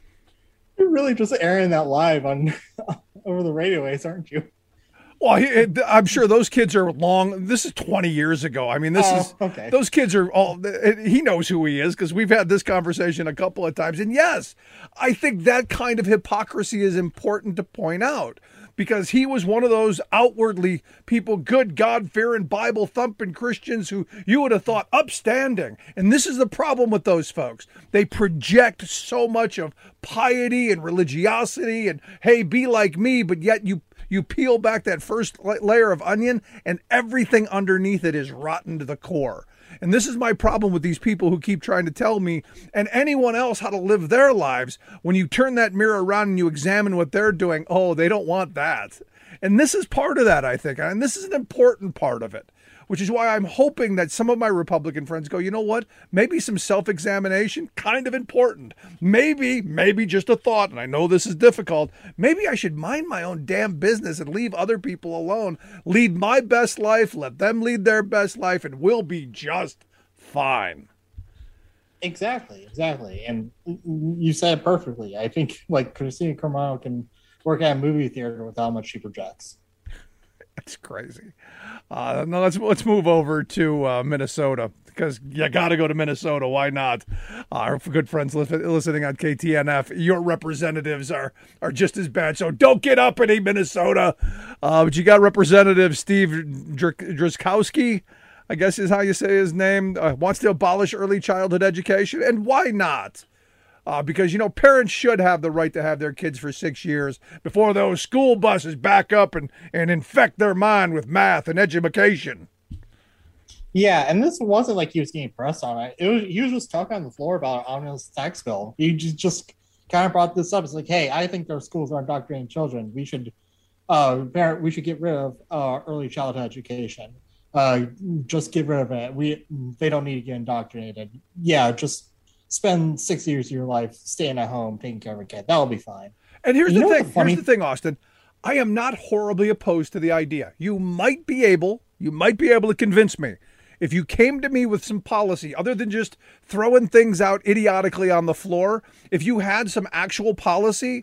You're really just airing that live on over the radio waves, aren't you? Well, he, I'm sure those kids are long. This is twenty years ago. I mean, this oh, is okay. Those kids are all. He knows who he is because we've had this conversation a couple of times. And yes, I think that kind of hypocrisy is important to point out, because he was one of those outwardly people, good God-fearing, Bible-thumping Christians who you would have thought upstanding. And this is the problem with those folks. They project so much of piety and religiosity and, hey, be like me, but yet you You peel back that first layer of onion and everything underneath it is rotten to the core. And this is my problem with these people who keep trying to tell me and anyone else how to live their lives. When you turn that mirror around and you examine what they're doing, oh, they don't want that. And this is part of that, I think. And this is an important part of it, which is why I'm hoping that some of my Republican friends go, you know what, maybe some self-examination, kind of important. Maybe, maybe just a thought, and I know this is difficult, maybe I should mind my own damn business and leave other people alone, lead my best life, let them lead their best life, and we'll be just fine. Exactly, exactly. And you said it perfectly. I think, like, Christina Carmano can work at a movie theater with how much she projects. That's crazy. Uh, now let's let's move over to uh, Minnesota, because you got to go to Minnesota. Why not? Uh, our good friends li- listening on K T N F, your representatives are are just as bad. So don't get uppity, Minnesota. Uh, but you got Representative Steve Drazkowski, I guess is how you say his name, uh, wants to abolish early childhood education. And why not? Uh, because, you know, parents should have the right to have their kids for six years before those school buses back up and, and infect their mind with math and education. Yeah, and this wasn't like he was getting pressed on it. It was, he was just talking on the floor about an omnibus tax bill. He just, just kind of brought this up. It's like, hey, I think our schools are indoctrinating children. We should, uh, parent, we should get rid of uh, early childhood education. Uh, just get rid of it. We they don't need to get indoctrinated. Yeah, just spend six years of your life staying at home taking care of a kid. That'll be fine. And here's you the know thing. The funny... Here's the thing, Austin. I am not horribly opposed to the idea. You might be able, you might be able to convince me if you came to me with some policy other than just throwing things out idiotically on the floor. If you had some actual policy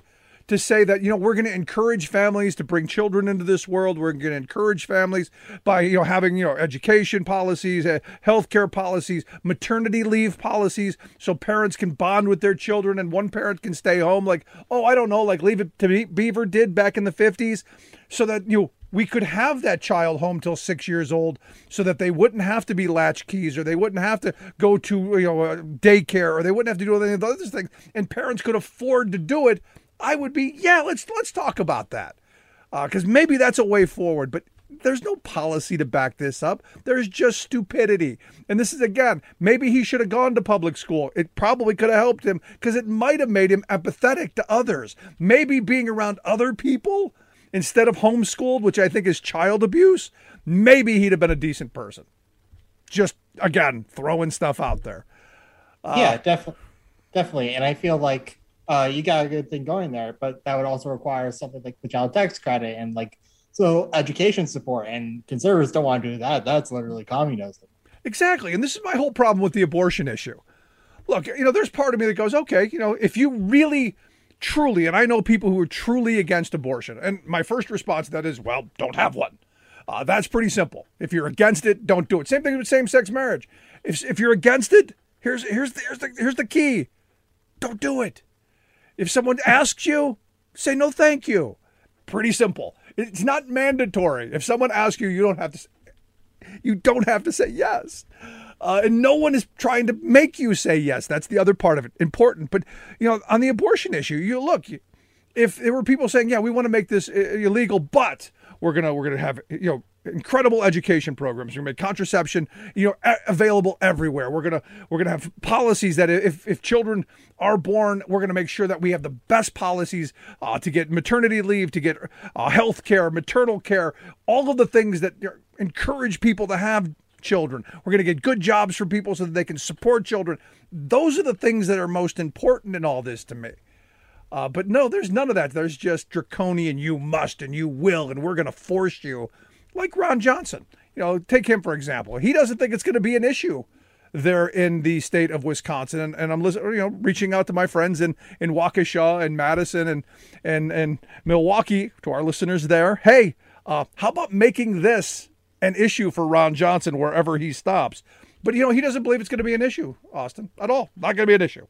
to say that, you know, we're going to encourage families to bring children into this world. We're going to encourage families by, you know, having, you know, education policies, uh, healthcare policies, maternity leave policies, so parents can bond with their children and one parent can stay home. Like, oh, I don't know, like Leave It to Be- Beaver did back in the fifties, so that, you know, we could have that child home till six years old so that they wouldn't have to be latchkeys, or they wouldn't have to go to, you know, uh, daycare, or they wouldn't have to do any of those things, and parents could afford to do it. I would be, yeah, let's let's talk about that, because uh, maybe that's a way forward. But there's no policy to back this up. There's just stupidity. And this is, again, maybe he should have gone to public school. It probably could have helped him, because it might have made him empathetic to others. Maybe being around other people instead of homeschooled, which I think is child abuse, maybe he'd have been a decent person. Just, again, throwing stuff out there. Uh, yeah, definitely. Definitely. And I feel like uh, you got a good thing going there, but that would also require something like the child tax credit and like, so education support, and conservatives don't want to do that. That's literally communism. Exactly. And this is my whole problem with the abortion issue. Look, you know, there's part of me that goes, okay, you know, if you really... truly, and I know people who are truly against abortion, and my first response to that is, well, don't have one. Uh, that's pretty simple. If you're against it, don't do it. Same thing with same-sex marriage. If if you're against it, here's here's the, here's the here's the key: don't do it. If someone asks you, say no, thank you. Pretty simple. It's not mandatory. If someone asks you, you don't have to. Say, you don't have to say yes. Uh, and no one is trying to make you say yes. That's the other part of it. Important. But, you know, on the abortion issue, you look, if there were people saying, yeah, we want to make this illegal, but we're going to we're going to have, you know, incredible education programs. We're going to make contraception, you know, a- available everywhere. We're going to we're going to have policies that if, if children are born, we're going to make sure that we have the best policies uh, to get maternity leave, to get uh, health care, maternal care, all of the things that encourage people to have children. We're going to get good jobs for people so that they can support children. Those are the things that are most important in all this to me. Uh, but no, there's none of that. There's just draconian, you must and you will, and we're going to force you. Like Ron Johnson. You know, take him, for example. He doesn't think it's going to be an issue there in the state of Wisconsin. And, and I'm listening, you know, reaching out to my friends in, in Waukesha and Madison and, and, and Milwaukee, to our listeners there. Hey, uh, how about making this an issue for Ron Johnson wherever he stops? But, you know, he doesn't believe it's going to be an issue, Austin, at all. Not going to be an issue.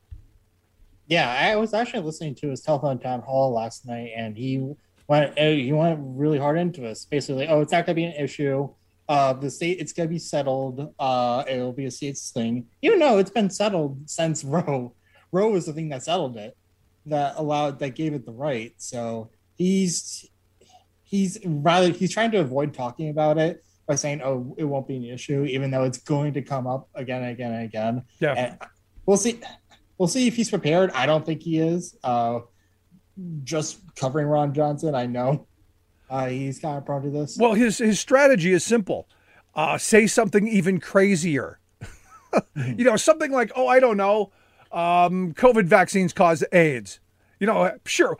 Yeah, I was actually listening to his telephone town hall last night, and he went he went really hard into this. Basically, oh, it's not going to be an issue. Uh, the state, it's going to be settled. Uh, it'll be a state's thing. Even though it's been settled since Roe. Roe was the thing that settled it, that allowed, that gave it the right. So he's he's rather he's trying to avoid talking about it by saying, oh, it won't be an issue, even though it's going to come up again and again and again. Yeah. And we'll see. We'll see if he's prepared. I don't think he is. Uh, just covering Ron Johnson, I know uh, he's kind of prone to this. Well, his his strategy is simple. Uh, say something even crazier. You know, something like, oh, I don't know, um, COVID vaccines cause AIDS. You know, sure.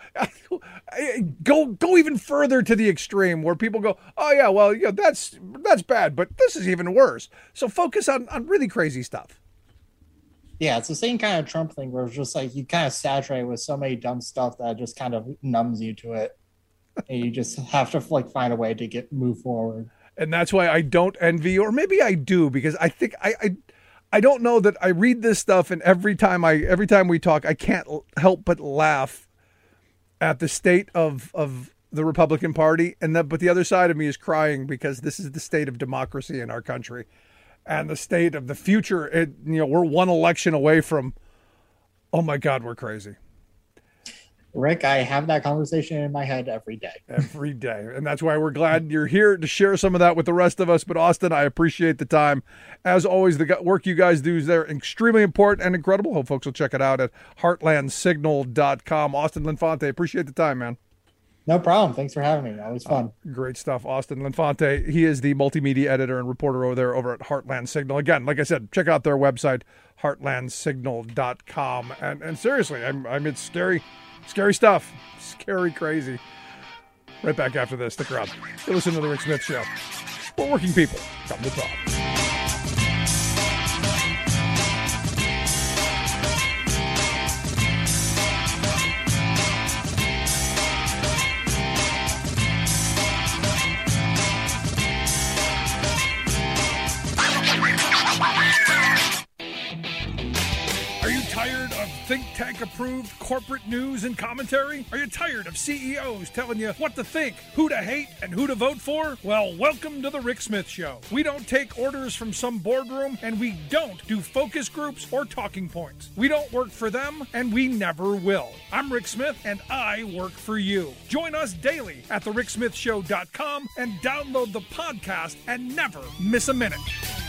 Go go even further to the extreme where people go, oh, yeah, well, yeah, that's that's bad, but this is even worse. So focus on, on really crazy stuff. Yeah, it's the same kind of Trump thing where it's just like you kind of saturate with so many dumb stuff that just kind of numbs you to it. And you just have to like find a way to get move forward. And that's why I don't envy, or maybe I do, because I think I, I I don't know that I read this stuff, and every time I every time we talk, I can't help but laugh at the state of of the Republican Party, and that but the other side of me is crying because this is the state of democracy in our country. And the state of the future, it, you know, we're one election away from, oh my God, we're crazy. Rick, I have that conversation in my head every day. Every day. And that's why we're glad you're here to share some of that with the rest of us. But Austin, I appreciate the time. As always, the work you guys do is there extremely important and incredible. Hope folks will check it out at heartland signal dot com. Austin Linfante, appreciate the time, man. No problem. Thanks for having me. Always fun. Uh, great stuff. Austin Linfante. He is the multimedia editor and reporter over there over at Heartland Signal. Again, like I said, check out their website, heartland signal dot com. And and seriously, I'm, I mean, it's scary, scary stuff. Scary, crazy. Right back after this. Stick around. You listen to The Rick Smith Show. We're working people. Come to talk. think tank approved corporate news and commentary? Are you tired of C E Os telling you what to think, who to hate, and who to vote for? Well, welcome to the Rick Smith Show. We don't take orders from some boardroom, and we don't do focus groups or talking points. We don't work for them, and we never will. I'm Rick Smith, and I work for you. Join us daily at the rick smith show dot com and download the podcast and never miss a minute.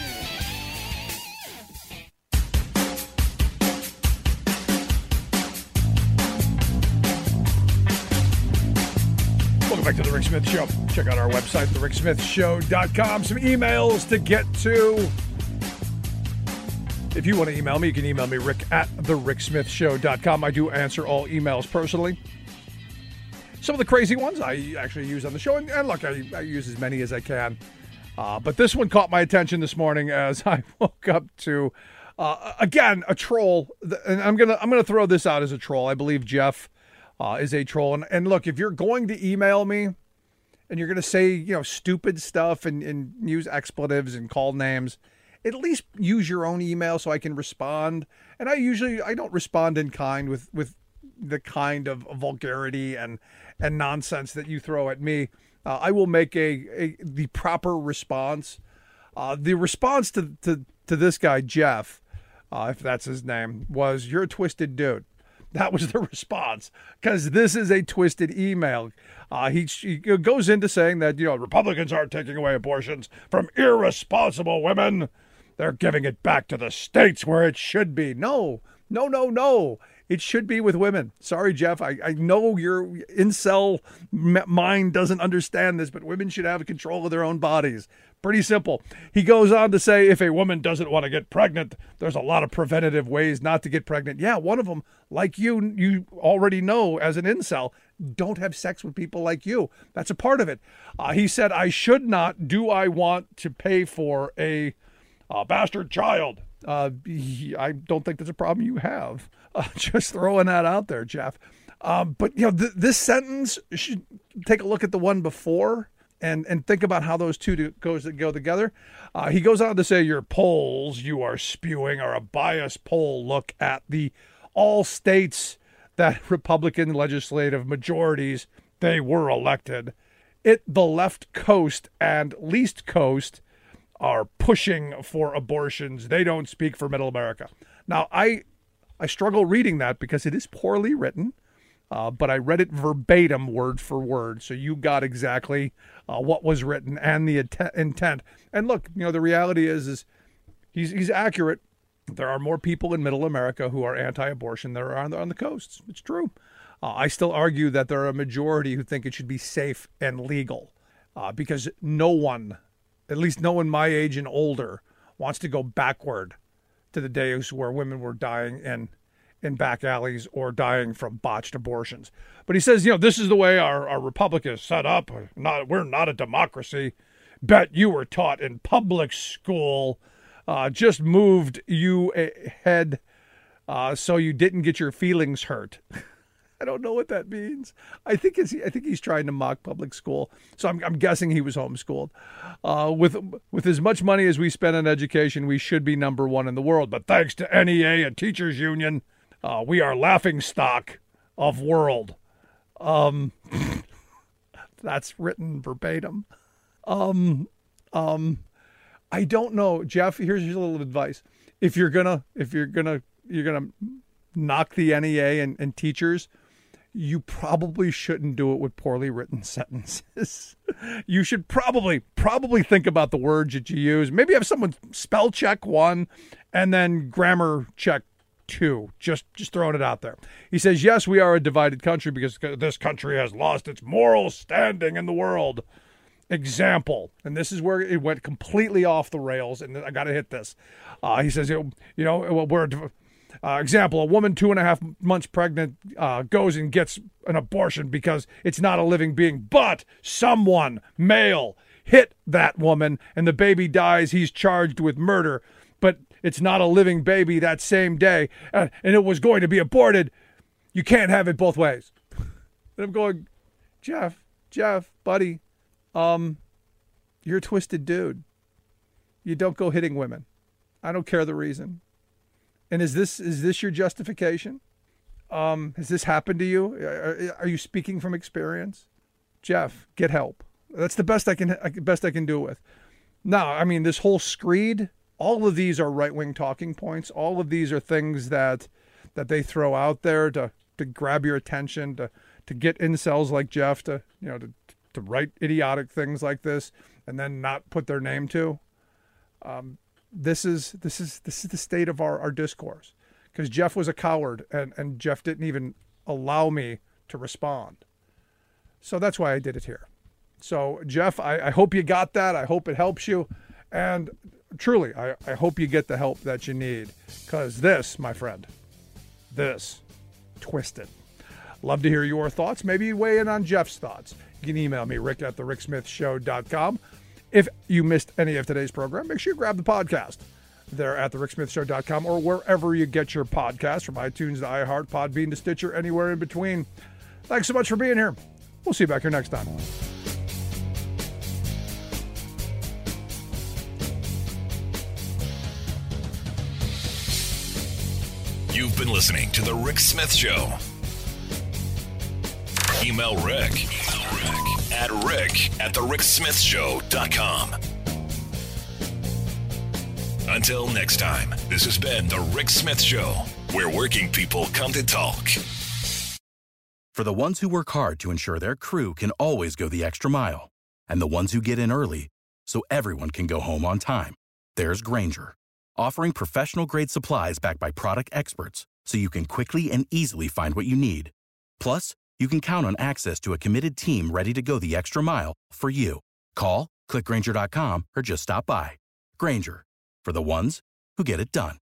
Welcome back to the Rick Smith Show. Check out our website, the rick smith show dot com. Some emails to get to. If you want to email me, you can email me, rick at the rick smith show dot com. I do answer all emails personally. Some of the crazy ones I actually use on the show, and, and look, I, I use as many as I can. Uh, but this one caught my attention this morning as I woke up to, uh, again, a troll. And I'm gonna I'm gonna throw this out as a troll. I believe Jeff uh, is a troll. And, and look, if you're going to email me and you're gonna say, you know, stupid stuff and, and use expletives and call names, at least use your own email so I can respond. And I usually I don't respond in kind with with the kind of vulgarity and and nonsense that you throw at me. Uh, I will make a, a the proper response. Uh, the response to, to, to this guy, Jeff, uh, if that's his name, was, "You're a twisted dude." That was the response, because this is a twisted email. Uh, he, he goes into saying that, you know, Republicans aren't taking away abortions from irresponsible women. They're giving it back to the states where it should be. No, no, no, no. It should be with women. Sorry, Jeff. I, I know your incel mind doesn't understand this, but women should have control of their own bodies. Pretty simple. He goes on to say, if a woman doesn't want to get pregnant, there's a lot of preventative ways not to get pregnant. Yeah, one of them, like you, you already know as an incel, don't have sex with people like you. That's a part of it. Uh, he said, I should not, do I want to pay for a, a bastard child? Uh, he, I don't think that's a problem you have. Uh, just throwing that out there, Jeff. Um, but, you know, th- this sentence, you should take a look at the one before and, and think about how those two do, goes, go together. Uh, he goes on to say, your polls you are spewing are a biased poll. Look at the all states that Republican legislative majorities, they were elected. It, the left coast and least coast are pushing for abortions. They don't speak for middle America. Now, I I struggle reading that because it is poorly written, uh, but I read it verbatim, word for word. So you got exactly uh, what was written and the att- intent. And look, you know, the reality is, is he's he's accurate. There are more people in middle America who are anti-abortion than there are on the, on the coasts. It's true. Uh, I still argue that there are a majority who think it should be safe and legal uh, because no one, at least no one my age and older, wants to go backward to the days where women were dying in in back alleys or dying from botched abortions. But he says, you know, this is the way our, our republic is set up. Not, we're not a democracy. Bet you were taught in public school. Uh, just moved you ahead uh, so you didn't get your feelings hurt. I don't know what that means. I think it's, I think he's trying to mock public school. So I'm, I'm guessing he was homeschooled. Uh, with with as much money as we spend on education, we should be number one in the world. But thanks to N E A and Teachers Union, uh, we are laughing stock of world. Um, that's written verbatim. Um, um, I don't know, Jeff. Here's your little advice: if you're gonna, if you're gonna, you're gonna knock the N E A and, and teachers, you probably shouldn't do it with poorly written sentences. You should probably, probably think about the words that you use. Maybe have someone spell check one and then grammar check two. Just, just throwing it out there. He says, yes, we are a divided country because this country has lost its moral standing in the world. Example, and this is where it went completely off the rails, and I got to hit this. Uh, he says, you know, we're... Uh, example, a woman two and a half months pregnant uh, goes and gets an abortion because it's not a living being. But someone, male, hit that woman and the baby dies. He's charged with murder. But it's not a living baby that same day. Uh, and it was going to be aborted. You can't have it both ways. And I'm going, Jeff, Jeff, buddy, um, you're a twisted dude. You don't go hitting women. I don't care the reason. And is this is this your justification? Um, has this happened to you? Are, are you speaking from experience? Jeff, get help. That's the best I can best I can do with. Now, I mean, this whole screed, all of these are right-wing talking points. All of these are things that that they throw out there to to grab your attention, to to get incels like Jeff to, you know, to to write idiotic things like this and then not put their name to. Um, this is this is this is the state of our, our discourse. Because Jeff was a coward and, and Jeff didn't even allow me to respond. So that's why I did it here. So, Jeff, I, I hope you got that. I hope it helps you. And truly, I, I hope you get the help that you need. Because this, my friend, this, twisted. Love to hear your thoughts. Maybe weigh in on Jeff's thoughts. You can email me, rick at the rick smith show dot com. If you missed any of today's program, make sure you grab the podcast. There at the rick smith show dot com or wherever you get your podcasts, from iTunes to iHeart, Podbean to Stitcher, anywhere in between. Thanks so much for being here. We'll see you back here next time. You've been listening to The Rick Smith Show. Email Rick, Email Rick at rick at the rick smith show dot com. Until next time, this has been The Rick Smith Show, where working people come to talk. For the ones who work hard to ensure their crew can always go the extra mile, and the ones who get in early so everyone can go home on time, there's Grainger, offering professional-grade supplies backed by product experts so you can quickly and easily find what you need. Plus, you can count on access to a committed team ready to go the extra mile for you. Call, click Grainger dot com, or just stop by. Grainger, for the ones who get it done.